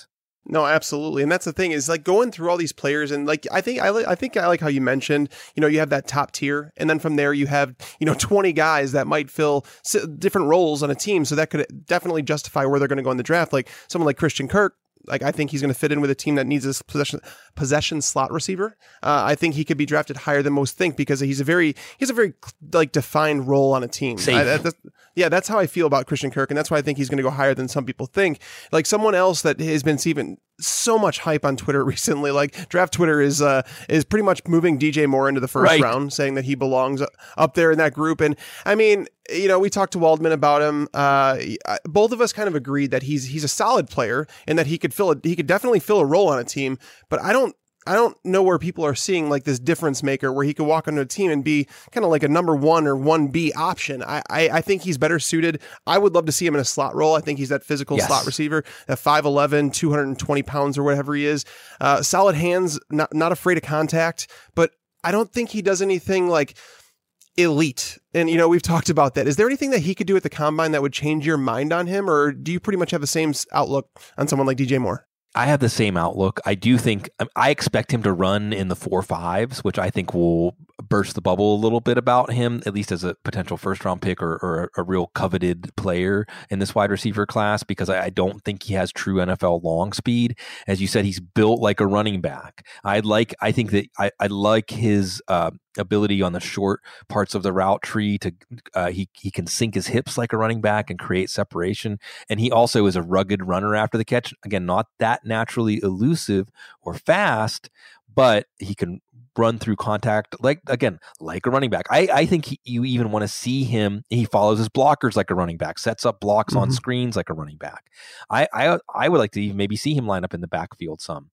No, absolutely. And that's the thing is like going through all these players and like, I think I like how you mentioned, you have that top tier and then from there you have, 20 guys that might fill different roles on a team. So that could definitely justify where they're going to go in the draft. Like someone like Christian Kirk. Like I think he's going to fit in with a team that needs this possession slot receiver. I think he could be drafted higher than most think because he's a very like defined role on a team. That's how I feel about Christian Kirk, and that's why I think he's going to go higher than some people think. Like someone else that has been receiving so much hype on Twitter recently, like draft Twitter is pretty much moving DJ Moore into the first round, saying that he belongs up there in that group. And I mean, we talked to Waldman about him. Both of us kind of agreed that he's a solid player and that he could definitely fill a role on a team. But I don't know where people are seeing like this difference maker where he could walk onto a team and be kind of like a number 1 or 1B option. I think he's better suited. I would love to see him in a slot role. I think he's that physical slot receiver at 5'11", 220 pounds or whatever he is. Solid hands, not afraid of contact, but I don't think he does anything like elite. And, we've talked about that. Is there anything that he could do at the combine that would change your mind on him? Or do you pretty much have the same outlook on someone like DJ Moore? I have the same outlook. I do think I expect him to run in the 4.5s, which I think will burst the bubble a little bit about him, at least as a potential first-round pick or a real coveted player in this wide receiver class, because I don't think he has true NFL long speed. As you said, he's built like a running back. I like his ability on the short parts of the route tree to he can sink his hips like a running back and create separation. And he also is a rugged runner after the catch. Again, not that naturally elusive or fast, but he can run through contact like a running back. I think you even want to see him. He follows his blockers like a running back, sets up blocks on screens like a running back. I would like to even maybe see him line up in the backfield some.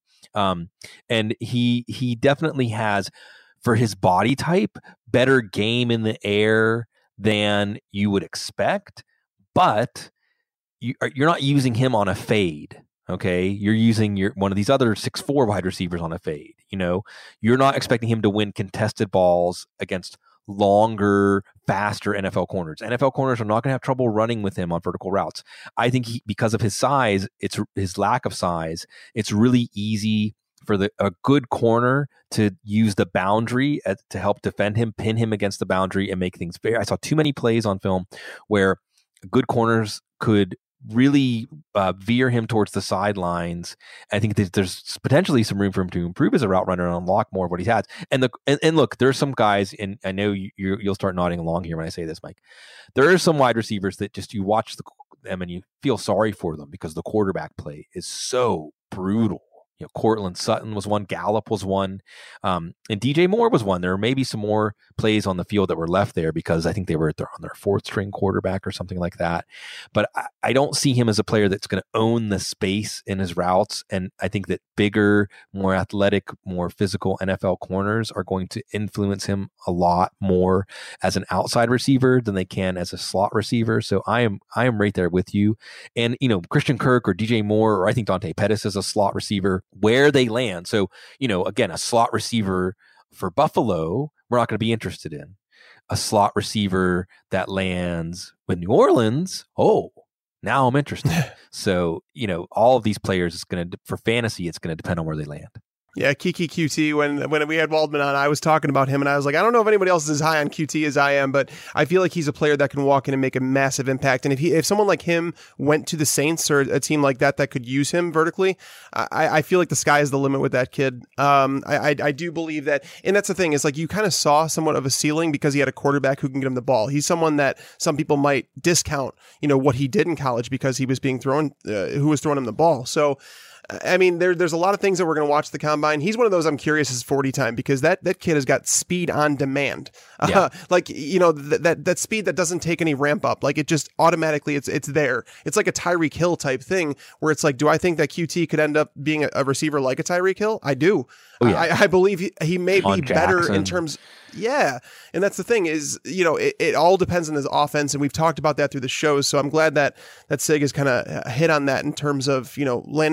And he definitely has, for his body type, better game in the air than you would expect, but you're not using him on a fade. Okay, you're using one of these other 6'4" wide receivers on a fade. You're not expecting him to win contested balls against longer, faster NFL corners. NFL corners are not going to have trouble running with him on vertical routes. I think because of his size, it's his lack of size. It's really easy for a good corner to use the boundary to help defend him, pin him against the boundary, and make things fair. I saw too many plays on film where good corners could really veer him towards the sidelines. I think there's potentially some room for him to improve as a route runner and unlock more of what he has. And look, there's some guys, and I know you'll start nodding along here when I say this, Mike. There are some wide receivers that just you watch them and you feel sorry for them because the quarterback play is so brutal. Cortland Sutton was one, Gallup was one, and DJ Moore was one. There may be some more plays on the field that were left there because I think they were on their 4th string quarterback or something like that. But I don't see him as a player that's going to own the space in his routes. And I think that bigger, more athletic, more physical NFL corners are going to influence him a lot more as an outside receiver than they can as a slot receiver. So I am right there with you. And, Christian Kirk or DJ Moore, or I think Dante Pettis is a slot receiver, where they land. So, again, a slot receiver for Buffalo, we're not going to be interested in. A slot receiver that lands with New Orleans, now I'm interested. So, all of these players, for fantasy, it's going to depend on where they land. Yeah, Kiki QT, when we had Waldman on, I was talking about him and I was like, I don't know if anybody else is as high on QT as I am, but I feel like he's a player that can walk in and make a massive impact. And if someone like him went to the Saints or a team like that could use him vertically, I feel like the sky is the limit with that kid. I do believe that, and that's the thing, is like you kind of saw somewhat of a ceiling because he had a quarterback who can get him the ball. He's someone that some people might discount, what he did in college because he was being thrown, who was throwing him the ball. So, I mean, there's a lot of things that we're going to watch the combine. He's one of those I'm curious his 40 time because that kid has got speed on demand. Yeah. That speed that doesn't take any ramp up. Like it just automatically it's there. It's like a Tyreek Hill type thing where it's like, do I think that QT could end up being a receiver like a Tyreek Hill? I do. Oh, yeah. I believe he may be better in terms. Yeah. And that's the thing is, it all depends on his offense. And we've talked about that through the shows. So I'm glad that Sig has kind of hit on that in terms of, landing spot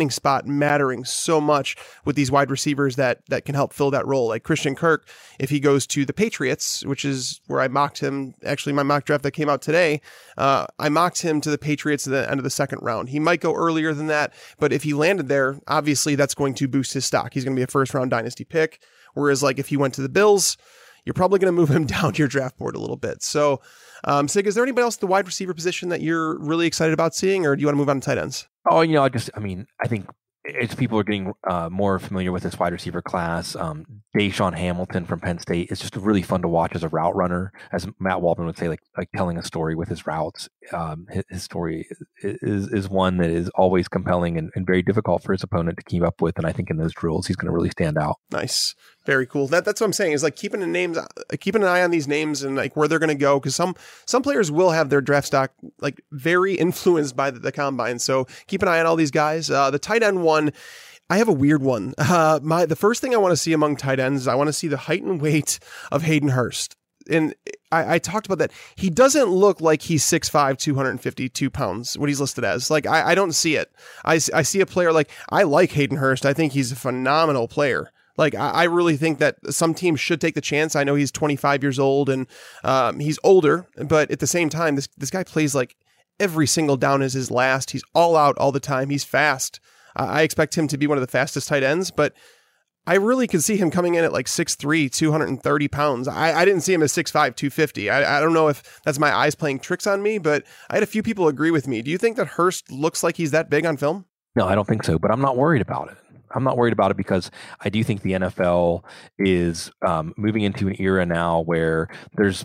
spot mattering so much with these wide receivers that can help fill that role. Like Christian Kirk, if he goes to the Patriots, which is where I mocked him, actually my mock draft that came out today, I mocked him to the Patriots at the end of the second round. He might go earlier than that, but if he landed there, obviously that's going to boost his stock. He's going to be a first round dynasty pick. Whereas like if he went to the Bills, you're probably going to move him down your draft board a little bit. So, Sig, is there anybody else at the wide receiver position that you're really excited about seeing, or do you want to move on to tight ends? Oh, I think as people are getting more familiar with this wide receiver class, Deshaun Hamilton from Penn State is just really fun to watch as a route runner. As Matt Waldman would say, like telling a story with his routes. His story is one that is always compelling and very difficult for his opponent to keep up with. And I think in those drills, he's going to really stand out. Nice. Very cool. That's what I'm saying is like keeping an eye on these names and like where they're going to go. Cause some players will have their draft stock like very influenced by the combine. So keep an eye on all these guys. The tight end one, I have a weird one. The first thing I want to see among tight ends is I want to see the height and weight of Hayden Hurst. And I talked about that. He doesn't look like he's 6'5", 252 pounds, what he's listed as. Like, I don't see it. I see a player like, I like Hayden Hurst. I think he's a phenomenal player. Like, I really think that some teams should take the chance. I know he's 25 years old and he's older, but at the same time, this guy plays like every single down is his last. He's all out all the time. He's fast. I expect him to be one of the fastest tight ends, but I really could see him coming in at like 6'3", 230 pounds. I didn't see him as 6'5", 250. I don't know if that's my eyes playing tricks on me, but I had a few people agree with me. Do you think that Hurst looks like he's that big on film? No, I don't think so, but I'm not worried about it. I'm not worried about it because I do think the NFL is moving into an era now where there's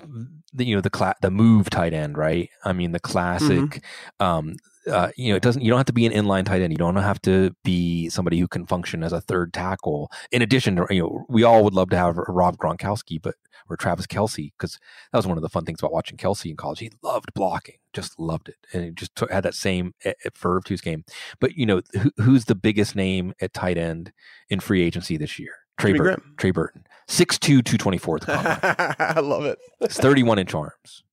the move tight end, right? I mean, the classic. You don't have to be an inline tight end. You don't have to be somebody who can function as a third tackle. In addition to, we all would love to have Rob Gronkowski, or Travis Kelce, because that was one of the fun things about watching Kelce in college. He loved blocking, just loved it. And he just had that same verve to his game. But, who's the biggest name at tight end in free agency this year? Trey Burton. 6'2", 224 at the combine. I love it. It's 31-inch arms,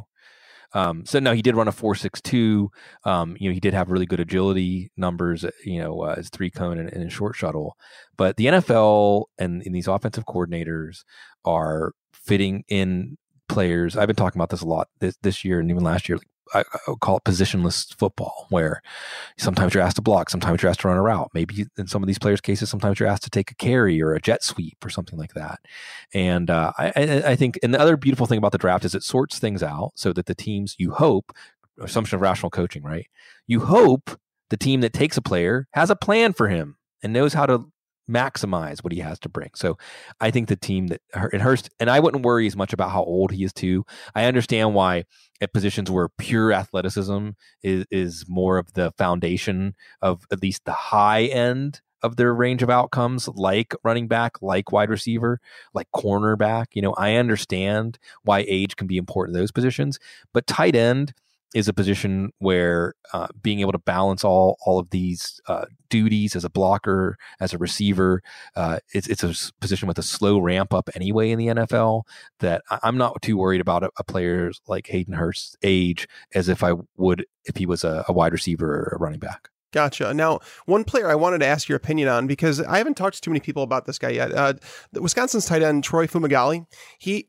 So now he did run a 4.62. He did have really good agility numbers, as three cone and in short shuttle. But the NFL and these offensive coordinators are fitting in players. I've been talking about this a lot this year and even last year. I call it positionless football, where sometimes you're asked to block, sometimes you're asked to run a route. Maybe in some of these players' cases, sometimes you're asked to take a carry or a jet sweep or something like that. And I think, and the other beautiful thing about the draft is it sorts things out so that the teams, you hope, assumption of rational coaching, right? You hope the team that takes a player has a plan for him and knows how to maximize what he has to bring. So I think the team that Hurst, and I wouldn't worry as much about how old he is too. I understand why at positions where pure athleticism is more of the foundation of at least the high end of their range of outcomes, like running back, like wide receiver, like cornerback. I understand why age can be important in those positions, but tight end is a position where being able to balance all of these duties as a blocker, as a receiver, it's a position with a slow ramp up anyway in the NFL that I'm not too worried about a player like Hayden Hurst's age as if I would if he was a wide receiver or a running back. Gotcha. Now, one player I wanted to ask your opinion on, because I haven't talked to too many people about this guy yet. Wisconsin's tight end Troy Fumagalli. He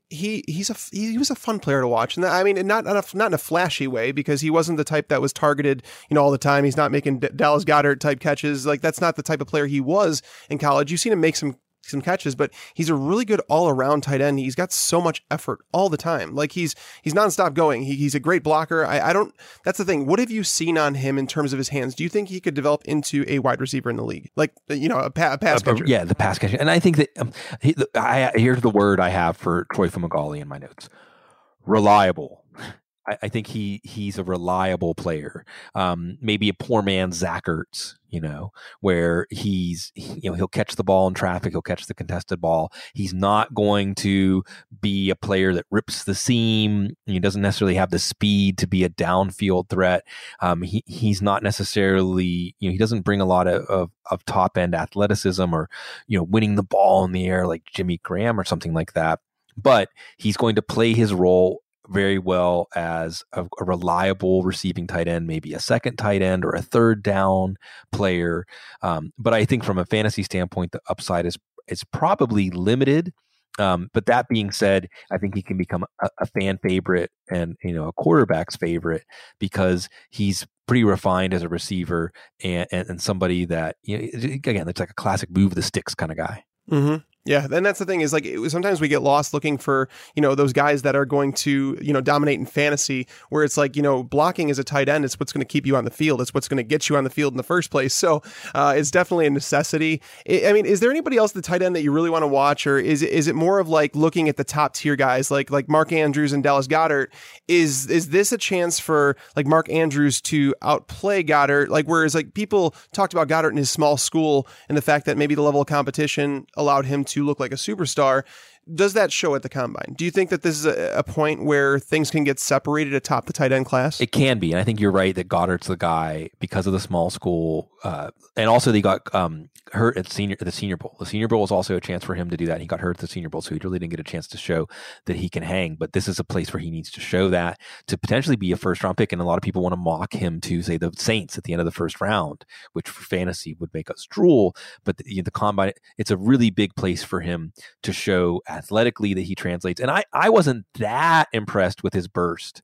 was a fun player to watch, and I mean, not in a flashy way, because he wasn't the type that was targeted, all the time. He's not making Dallas Goedert type catches. Like, that's not the type of player he was in college. You've seen him make some catches, but he's a really good all-around tight end. He's got so much effort all the time. Like, he's nonstop going. He's a great blocker. That's the thing. What have you seen on him in terms of his hands? Do you think he could develop into a wide receiver in the league? Like, a pass catcher? Yeah, the pass catcher. And I think that here's the word I have for Troy Fumagalli in my notes. Reliable. I think he's a reliable player. Maybe a poor man's Zach Ertz, where he'll catch the ball in traffic, he'll catch the contested ball. He's not going to be a player that rips the seam. He doesn't necessarily have the speed to be a downfield threat. He's not necessarily, he doesn't bring a lot of top end athleticism or, winning the ball in the air like Jimmy Graham or something like that. But he's going to play his role very well as a reliable receiving tight end, maybe a second tight end or a third down player. But I think from a fantasy standpoint, the upside is probably limited. But that being said, I think he can become a fan favorite and a quarterback's favorite because he's pretty refined as a receiver and somebody that again, it's like a classic move the sticks kind of guy. Mm-hmm. Yeah, and that's the thing is like sometimes we get lost looking for those guys that are going to dominate in fantasy, where it's like blocking as a tight end is what's going to keep you on the field. It's what's going to get you on the field in the first place. So it's definitely a necessity. I mean, is there anybody else at the tight end that you really want to watch, or is it more of like looking at the top tier guys like Mark Andrews and Dallas Goedert? Is this a chance for like Mark Andrews to outplay Goedert? Like whereas like people talked about Goedert in his small school and the fact that maybe the level of competition allowed him to look like a superstar. Does that show at the combine? Do you think that this is a point where things can get separated atop the tight end class? It can be. And I think you're right that Goddard's the guy because of the small school. And also they got hurt at the Senior Bowl. The Senior Bowl was also a chance for him to do that. And he got hurt at the Senior Bowl, so he really didn't get a chance to show that he can hang. But this is a place where he needs to show that to potentially be a first-round pick. And a lot of people want to mock him to, say, the Saints at the end of the first round, which for fantasy would make us drool. But the combine, it's a really big place for him to show athletically that he translates. And I wasn't that impressed with his burst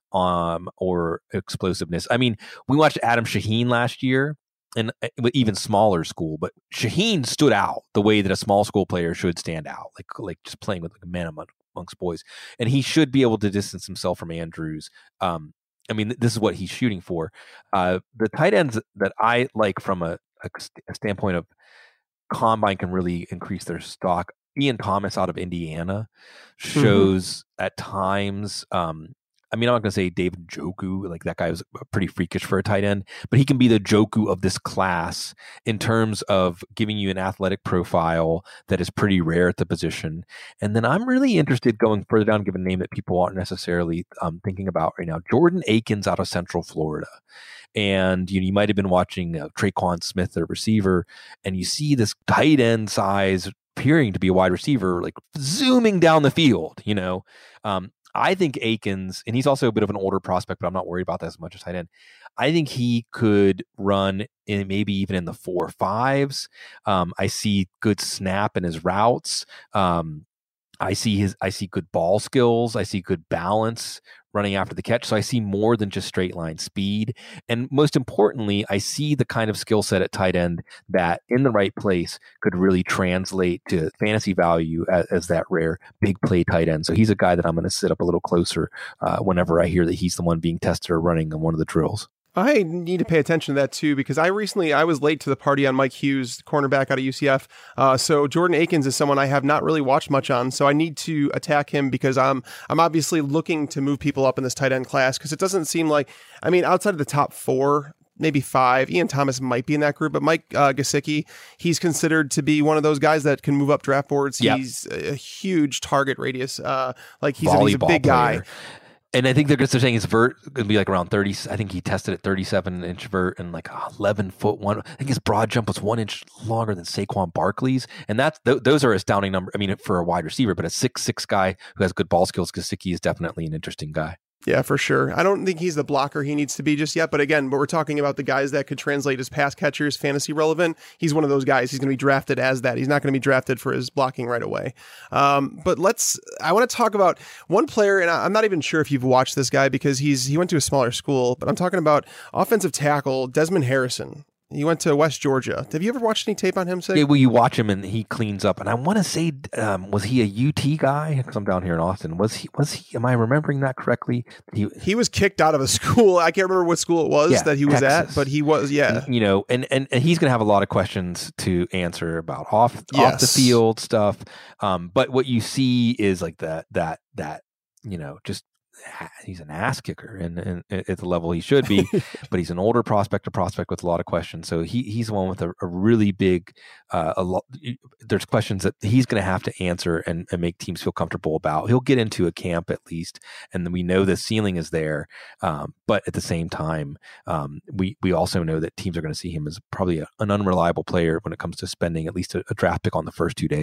or explosiveness. I mean, we watched Adam Shaheen last year, and even smaller school, but Shaheen stood out the way that a small school player should stand out, like just playing with like a man amongst boys. And he should be able to distance himself from Andrews. I mean, this is what he's shooting for. The tight ends that I like from a standpoint of combine can really increase their stock. Ian Thomas out of Indiana shows at times, I mean, I'm not going to say David Njoku, like that guy was pretty freakish for a tight end, but he can be the Njoku of this class in terms of giving you an athletic profile that is pretty rare at the position. And then I'm really interested going further down, given a name that people aren't necessarily thinking about right now, Jordan Akins out of Central Florida. And you might have been watching Traquan Smith, their receiver, and you see this tight end size appearing to be a wide receiver, like zooming down the field, I think Akins, and he's also a bit of an older prospect, but I'm not worried about that as much as tight end. I think he could run in maybe even in the 4.5s. I see good snap in his routes. I see good ball skills. I see good balance running after the catch. So I see more than just straight line speed. And most importantly, I see the kind of skill set at tight end that in the right place could really translate to fantasy value as that rare big play tight end. So he's a guy that I'm going to sit up a little closer whenever I hear that he's the one being tested or running on one of the drills. I need to pay attention to that too, because I was late to the party on Mike Hughes, cornerback out of UCF. So Jordan Akins is someone I have not really watched much on. So I need to attack him because I'm obviously looking to move people up in this tight end class, because it doesn't seem like, I mean, outside of the top 4, maybe 5, Ian Thomas might be in that group, but Mike Gesicki, he's considered to be one of those guys that can move up draft boards. Yep. He's a huge target radius. He's a big guy. And I think they're saying his vert going to be like around 30. I think he tested at 37-inch vert and like 11'1". I think his broad jump was 1 inch longer than Saquon Barkley's. And those are astounding numbers. I mean, for a wide receiver, but a 6'6" guy who has good ball skills, Gesicki is definitely an interesting guy. Yeah, for sure. I don't think he's the blocker he needs to be just yet. But again, we're talking about the guys that could translate as pass catchers, fantasy relevant. He's one of those guys. He's going to be drafted as that. He's not going to be drafted for his blocking right away. But I want to talk about one player, and I'm not even sure if you've watched this guy because he went to a smaller school, but I'm talking about offensive tackle Desmond Harrison. He went to West Georgia. Have you ever watched any tape on him, Sig? Yeah, well, you watch him and he cleans up. And I want to say, was he a UT guy? Because I'm down here in Austin. Was he? Am I remembering that correctly? He was kicked out of a school. I can't remember what school it was that he was Texas. At, but he was, yeah. And he's going to have a lot of questions to answer about off the field stuff. But what you see is like that just. He's an ass kicker and at the level he should be, but he's an older prospect with a lot of questions. So he's the one with a really big, there's questions that he's going to have to answer and make teams feel comfortable about. He'll get into a camp at least, and then we know the ceiling is there. But at the same time, we also know that teams are going to see him as probably an unreliable player when it comes to spending at least a draft pick on the first 2 days.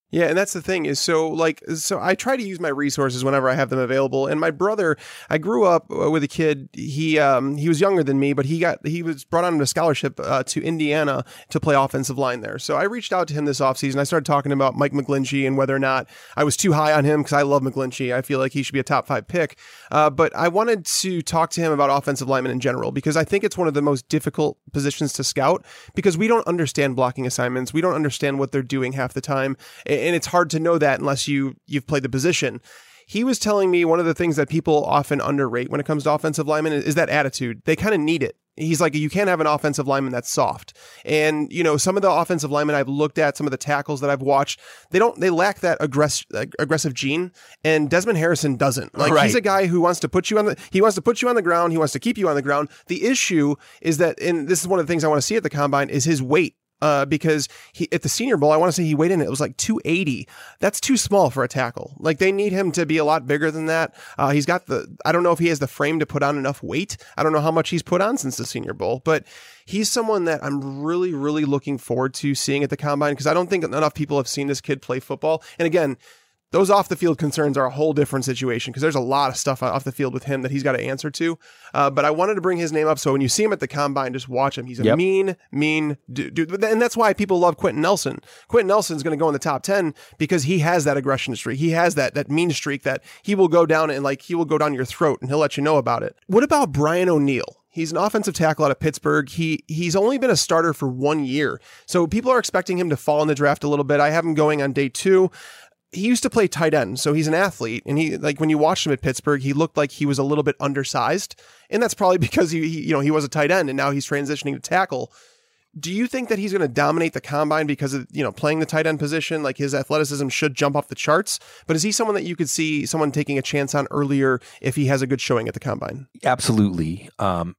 Yeah, and that's the thing is so I try to use my resources whenever I have them available. And my brother, I grew up with a kid. He was younger than me, but he was brought on a scholarship to Indiana to play offensive line there. So I reached out to him this offseason. I started talking about Mike McGlinchey and whether or not I was too high on him because I love McGlinchey. I feel like he should be a top 5 pick. But I wanted to talk to him about offensive linemen in general because I think it's one of the most difficult positions to scout because we don't understand blocking assignments. We don't understand what they're doing half the time. And it's hard to know that unless you've played the position. He was telling me one of the things that people often underrate when it comes to offensive linemen is that attitude. They kind of need it. He's like, you can't have an offensive lineman that's soft. And, some of the offensive linemen I've looked at, some of the tackles that I've watched, they lack that aggressive gene. And Desmond Harrison doesn't. He's a guy who wants to put you on the ground. He wants to keep you on the ground. The issue is that, and this is one of the things I want to see at the combine, is his weight. Because at the Senior Bowl, I want to say he weighed in, it was like 280. That's too small for a tackle. They need him to be a lot bigger than that. I don't know if he has the frame to put on enough weight. I don't know how much he's put on since the Senior Bowl, but he's someone that I'm really, really looking forward to seeing at the combine because I don't think enough people have seen this kid play football. And again, those off the field concerns are a whole different situation because there's a lot of stuff off the field with him that he's got to answer to. But I wanted to bring his name up. So when you see him at the combine, just watch him. He's a mean dude. And that's why people love Quentin Nelson. Quentin Nelson's going to go in the top 10 because he has that aggression streak. He has that mean streak that he will go down and he will go down your throat and he'll let you know about it. What about Brian O'Neill? He's an offensive tackle out of Pittsburgh. He's only been a starter for 1 year. So people are expecting him to fall in the draft a little bit. I have him going on day 2. He used to play tight end, so he's an athlete. And he, when you watched him at Pittsburgh, he looked like he was a little bit undersized. And that's probably because he was a tight end and now he's transitioning to tackle. Do you think that he's going to dominate the combine because of, playing the tight end position? Like his athleticism should jump off the charts, but is he someone that you could see someone taking a chance on earlier if he has a good showing at the combine? Absolutely.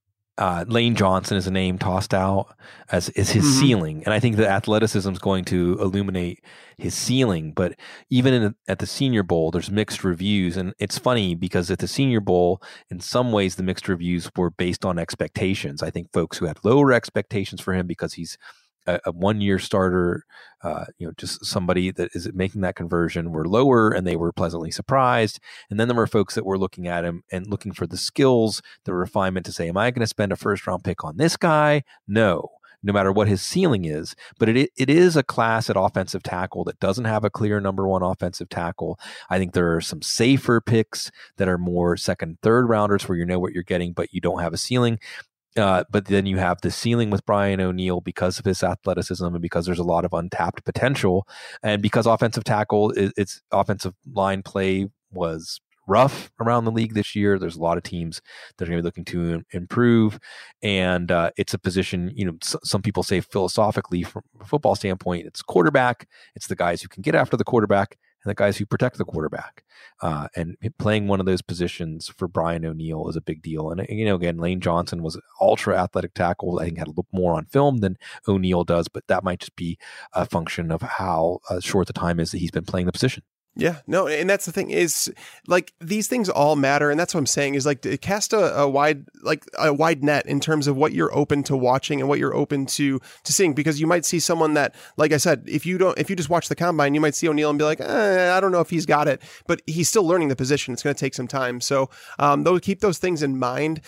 Lane Johnson is a name tossed out as his ceiling. And I think the athleticism is going to illuminate his ceiling. But even at the Senior Bowl, there's mixed reviews. And it's funny because at the Senior Bowl, in some ways, the mixed reviews were based on expectations. I think folks who had lower expectations for him because he's a 1-year starter, just somebody that is making that conversion were lower and they were pleasantly surprised. And then there were folks that were looking at him and looking for the skills, the refinement to say, am I going to spend a first-round pick on this guy? No matter what his ceiling is. But it is a class at offensive tackle that doesn't have a clear number 1 offensive tackle. I think there are some safer picks that are more second, third rounders where you know what you're getting, but you don't have a ceiling. But then you have the ceiling with Brian O'Neill because of his athleticism and because there's a lot of untapped potential. And because offensive tackle, its offensive line play was rough around the league this year. There's a lot of teams that are going to be looking to improve. And it's a position, some people say philosophically from a football standpoint, it's quarterback. It's the guys who can get after the quarterback and the guys who protect the quarterback. And playing one of those positions for Brian O'Neill is a big deal. And, again, Lane Johnson was an ultra athletic tackle. I think had a little more on film than O'Neill does, but that might just be a function of how short the time is that he's been playing the position. Yeah, no, and that's the thing is these things all matter. And that's what I'm saying is cast a wide net in terms of what you're open to watching and what you're open to seeing, because you might see someone that, like I said, if you just watch the combine, you might see O'Neill and be like, I don't know if he's got it, but he's still learning the position. It's going to take some time. So keep those things in mind.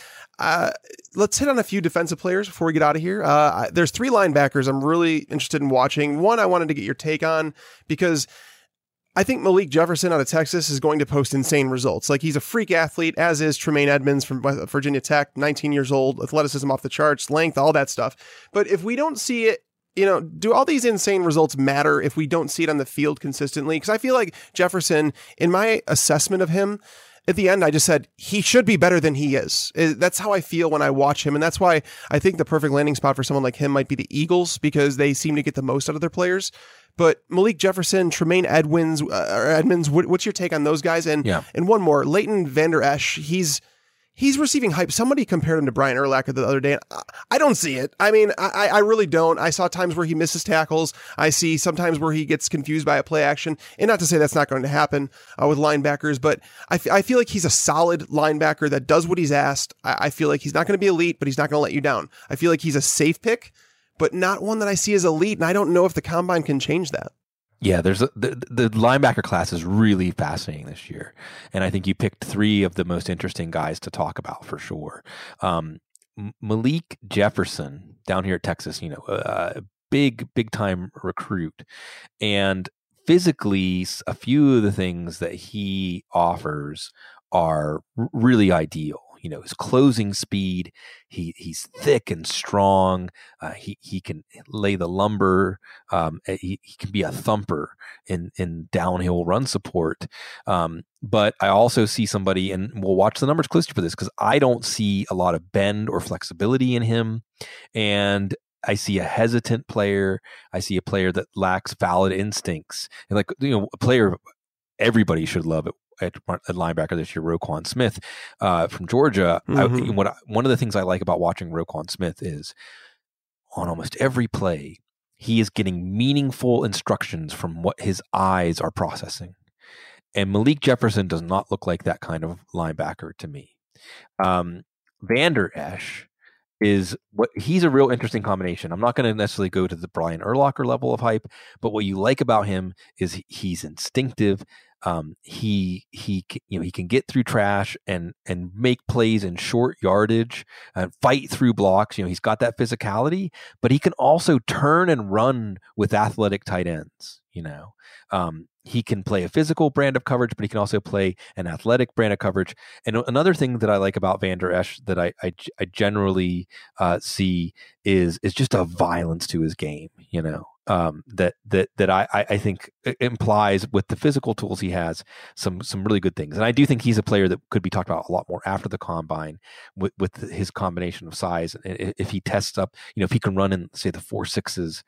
Let's hit on a few defensive players before we get out of here. There's 3 linebackers I'm really interested in watching. One I wanted to get your take on because I think Malik Jefferson out of Texas is going to post insane results. He's a freak athlete, as is Tremaine Edmonds from Virginia Tech, 19 years old, athleticism off the charts, length, all that stuff. But if we don't see it, do all these insane results matter if we don't see it on the field consistently? Because I feel like Jefferson, in my assessment of him, at the end, I just said he should be better than he is. That's how I feel when I watch him. And that's why I think the perfect landing spot for someone like him might be the Eagles, because they seem to get the most out of their players. But Malik Jefferson, Tremaine Edmonds, what's your take on those guys? And one more, Leighton Vander Esch, he's receiving hype. Somebody compared him to Brian Urlacher the other day. I don't see it. I mean, I really don't. I saw times where he misses tackles. I see sometimes where he gets confused by a play action. And not to say that's not going to happen with linebackers, but I feel like he's a solid linebacker that does what he's asked. I feel like he's not going to be elite, but he's not going to let you down. I feel like he's a safe pick, but not one that I see as elite. And I don't know if the combine can change that. Yeah, there's the linebacker class is really fascinating this year, and I think you picked three of the most interesting guys to talk about for sure. Malik Jefferson down here at Texas, big time recruit, and physically, a few of the things that he offers are really ideal. His closing speed, he's thick and strong. He can lay the lumber. He can be a thumper in downhill run support. But I also see somebody, and we'll watch the numbers closely for this, because I don't see a lot of bend or flexibility in him. And I see a hesitant player. I see a player that lacks valid instincts. And a player everybody should love at linebacker this year, Roquan Smith from Georgia. Mm-hmm. One of the things I like about watching Roquan Smith is on almost every play, he is getting meaningful instructions from what his eyes are processing. And Malik Jefferson does not look like that kind of linebacker to me. Vander Esch he's a real interesting combination. I'm not going to necessarily go to the Brian Urlacher level of hype, but what you like about him is he's instinctive. He can get through trash and make plays in short yardage and fight through blocks. He's got that physicality, but he can also turn and run with athletic tight ends. He can play a physical brand of coverage, but he can also play an athletic brand of coverage. And another thing that I like about Vander Esch that I generally see is just a violence to his game. That I think implies with the physical tools he has some really good things. And I do think he's a player that could be talked about a lot more after the combine with his combination of size. And if he tests up, if he can run in, say, the 4.6s,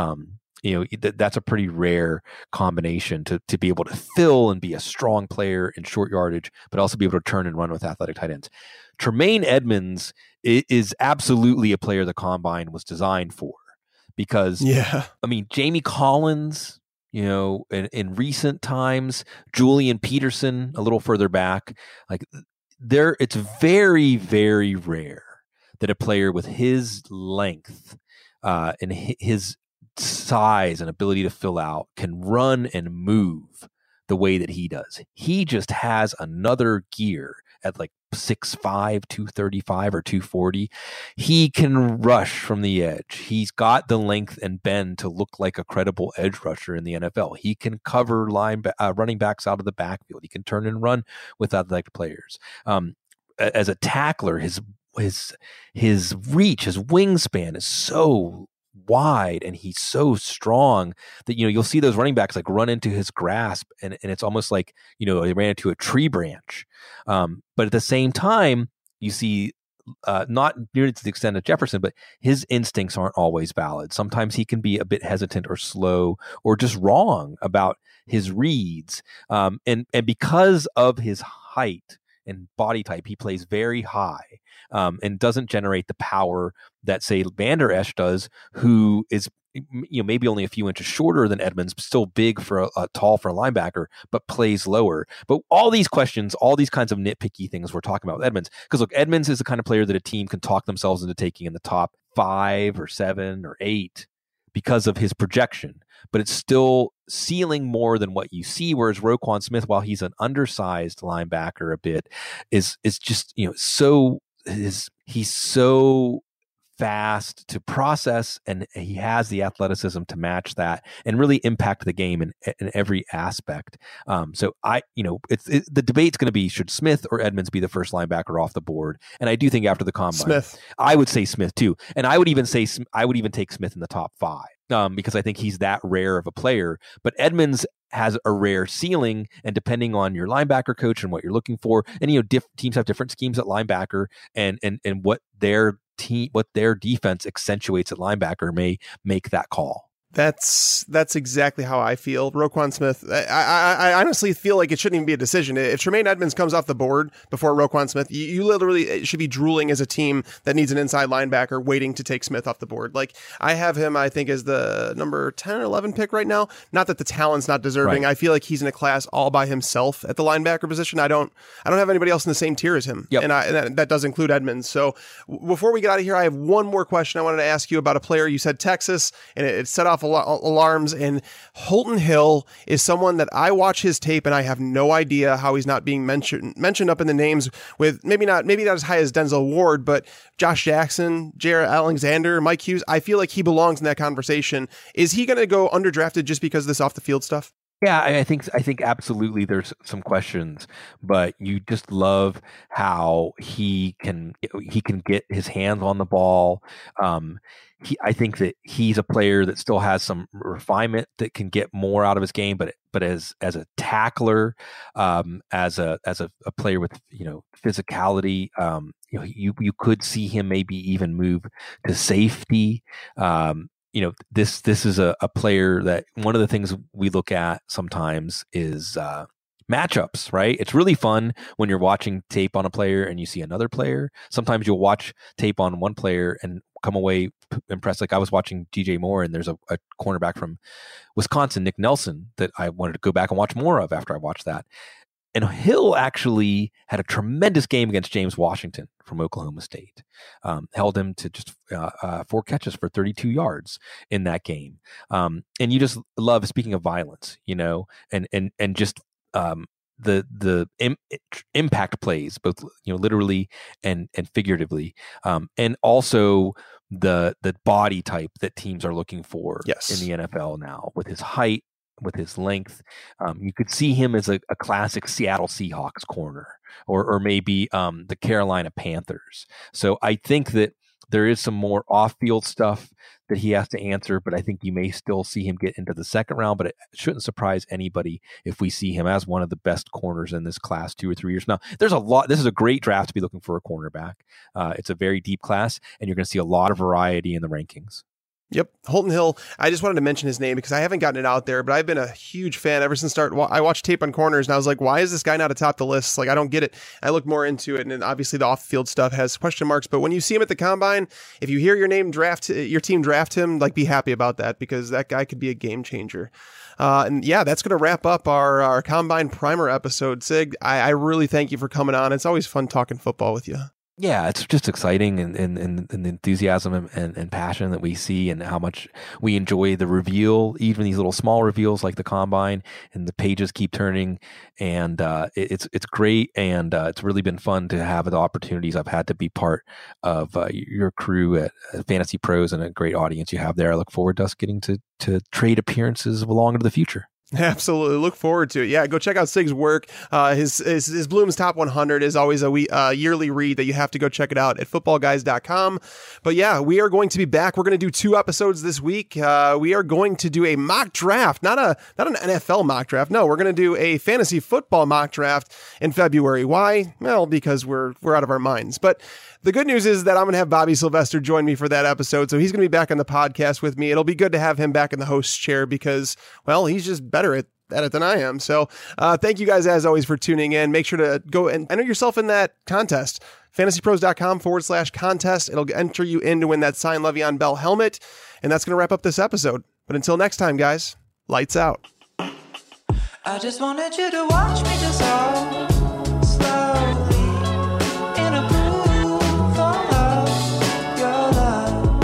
that's a pretty rare combination to be able to fill and be a strong player in short yardage, but also be able to turn and run with athletic tight ends. Tremaine Edmunds is absolutely a player the combine was designed for. Because, Jamie Collins, in recent times, Julian Peterson, a little further back, it's very, very rare that a player with his length and his size and ability to fill out can run and move the way that he does. He just has another gear at 6'5", 235 or 240. He can rush from the edge. He's got the length and bend to look like a credible edge rusher in the NFL. He can cover running backs out of the backfield. He can turn and run with athletic players. As a tackler, his reach, his wingspan is so wide, and he's so strong that you'll see those running backs run into his grasp, and it's almost like they ran into a tree branch. But at the same time, you see not nearly to the extent of Jefferson, but his instincts aren't always valid. Sometimes he can be a bit hesitant or slow or just wrong about his reads, and because of his height and body type, he plays very high and doesn't generate the power that, say, Vander Esch does, who is maybe only a few inches shorter than Edmunds, still big for tall for a linebacker, but plays lower. But all these questions, all these kinds of nitpicky things we're talking about with Edmunds, because look, Edmunds is the kind of player that a team can talk themselves into taking in the top 5 or 7 or 8 because of his projection, but it's still ceiling more than what you see. Whereas Roquan Smith, while he's an undersized linebacker a bit, is just he's so fast to process, and he has the athleticism to match that and really impact the game in every aspect. So the debate's going to be, should Smith or Edmunds be the first linebacker off the board? And I do think after the combine, Smith. I would say Smith too, and I would even take Smith in the top 5 because I think he's that rare of a player. But Edmunds has a rare ceiling, and depending on your linebacker coach and what you're looking for, and teams have different schemes at linebacker, and what their defense accentuates at linebacker may make that call. That's exactly how I feel. Roquan Smith, I honestly feel like it shouldn't even be a decision. If Tremaine Edmunds comes off the board before Roquan Smith, you literally should be drooling as a team that needs an inside linebacker waiting to take Smith off the board. I have him, I think, as the number 10 or 11 pick right now. Not that the talent's not deserving. Right. I feel like he's in a class all by himself at the linebacker position. I don't have anybody else in the same tier as him. Yep. And that does include Edmunds. So before we get out of here, I have one more question I wanted to ask you about a player. You said Texas, and it set off off alarms. And Holton Hill is someone that I watch his tape and I have no idea how he's not being mentioned up in the names with maybe not as high as Denzel Ward, but Josh Jackson, Jaire Alexander, Mike Hughes. I feel like he belongs in that conversation. Is he going to go underdrafted just because of this off the field stuff? Yeah, I think absolutely there's some questions, but you just love how he can get his hands on the ball. I think that he's a player that still has some refinement that can get more out of his game, but as a tackler, as a player with physicality, you could see him maybe even move to safety. This is a player that one of the things we look at sometimes is matchups, right? It's really fun when you're watching tape on a player and you see another player. Sometimes you'll watch tape on one player and come away impressed. Like I was watching DJ Moore, and there's a cornerback from Wisconsin, Nick Nelson, that I wanted to go back and watch more of after I watched that. And Hill actually had a tremendous game against James Washington from Oklahoma State. Held him to just 4 catches for 32 yards in that game. And you just love, speaking of violence, and just the impact plays, both literally and figuratively, and also the body type that teams are looking for in the NFL now, with his height, with his length. You could see him as a classic Seattle Seahawks corner, or maybe the Carolina Panthers. So I think that there is some more off-field stuff that he has to answer, but I think you may still see him get into the second round, but it shouldn't surprise anybody if we see him as one of the best corners in this class 2 or 3 years. Now, there's a lot. This is a great draft to be looking for a cornerback. It's a very deep class, and you're going to see a lot of variety in the rankings. Yep. Holton Hill. I just wanted to mention his name because I haven't gotten it out there, but I've been a huge fan ever since I watched tape on corners, and I was like, why is this guy not atop the list? Like, I don't get it. I looked more into it, and then obviously the off-field stuff has question marks, but when you see him at the combine, if you hear your team draft him, like, be happy about that, because that guy could be a game changer. And yeah, that's going to wrap up our Combine Primer episode. Sig, I really thank you for coming on. It's always fun talking football with you. Yeah, it's just exciting, and the enthusiasm and passion that we see, and how much we enjoy the reveal, even these little small reveals like the Combine, and the pages keep turning, and it's great, and it's really been fun to have the opportunities I've had to be part of your crew at Fantasy Pros, and a great audience you have there. I look forward to us getting to trade appearances along into the future. Absolutely. Look forward to it. Yeah, go check out Sig's work. His Bloom's Top 100 is always a yearly read that you have to go check it out at footballguys.com. But yeah, we are going to be back. We're going to do 2 episodes this week. We are going to do a mock draft, not an NFL mock draft. No, we're going to do a fantasy football mock draft in February. Why? Well, because we're out of our minds. But the good news is that I'm going to have Bobby Sylvester join me for that episode. So he's going to be back on the podcast with me. It'll be good to have him back in the host chair because, well, he's just better at it than I am. So thank you guys, as always, for tuning in. Make sure to go and enter yourself in that contest. fantasypros.com/contest. It'll enter you in to win that signed Le'Veon Bell helmet. And that's going to wrap up this episode. But until next time, guys, lights out. I just wanted you to watch me dissolve slowly in a pool full of your love.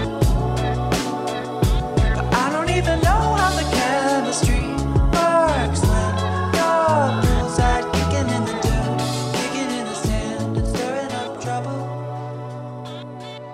But I don't even know how the chemistry works when you're poolside, kicking in the dirt, kicking in the sand, and stirring up trouble.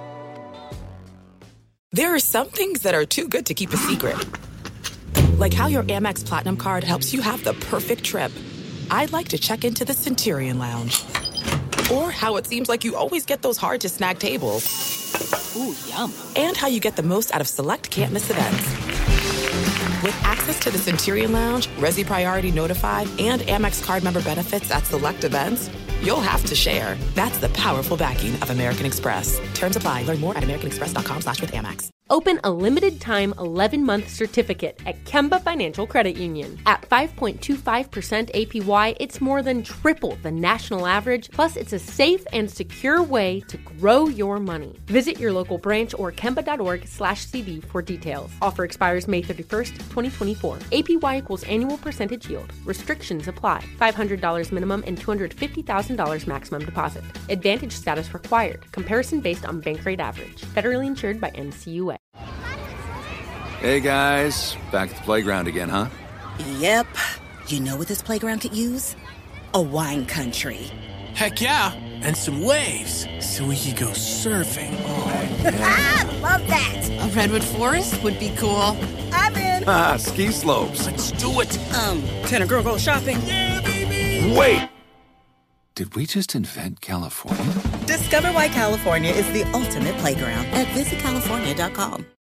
There are some things that are too good to keep a secret. Like how your Amex Platinum card helps you have the perfect trip. I'd like to check into the Centurion Lounge. Or how it seems like you always get those hard-to-snag tables. Ooh, yum. And how you get the most out of select can't-miss events. With access to the Centurion Lounge, Resi Priority Notified, and Amex card member benefits at select events, you'll have to share. That's the powerful backing of American Express. Terms apply. Learn more at americanexpress.com/withAmex. Open a limited-time 11-month certificate at Kemba Financial Credit Union. At 5.25% APY, it's more than triple the national average, plus it's a safe and secure way to grow your money. Visit your local branch or kemba.org/CD for details. Offer expires May 31st, 2024. APY equals annual percentage yield. Restrictions apply. $500 minimum and $250,000 maximum deposit. Advantage status required. Comparison based on bank rate average. Federally insured by NCUA. Hey guys, back at the playground again, huh? Yep. You know what this playground could use? A wine country. Heck yeah, and some waves, so we could go surfing. Oh, yeah. Love that. A redwood forest would be cool. I'm in. Ski slopes. Let's do it. Can a girl go shopping? Yeah, baby. Wait! Did we just invent California? Discover why California is the ultimate playground at visitcalifornia.com.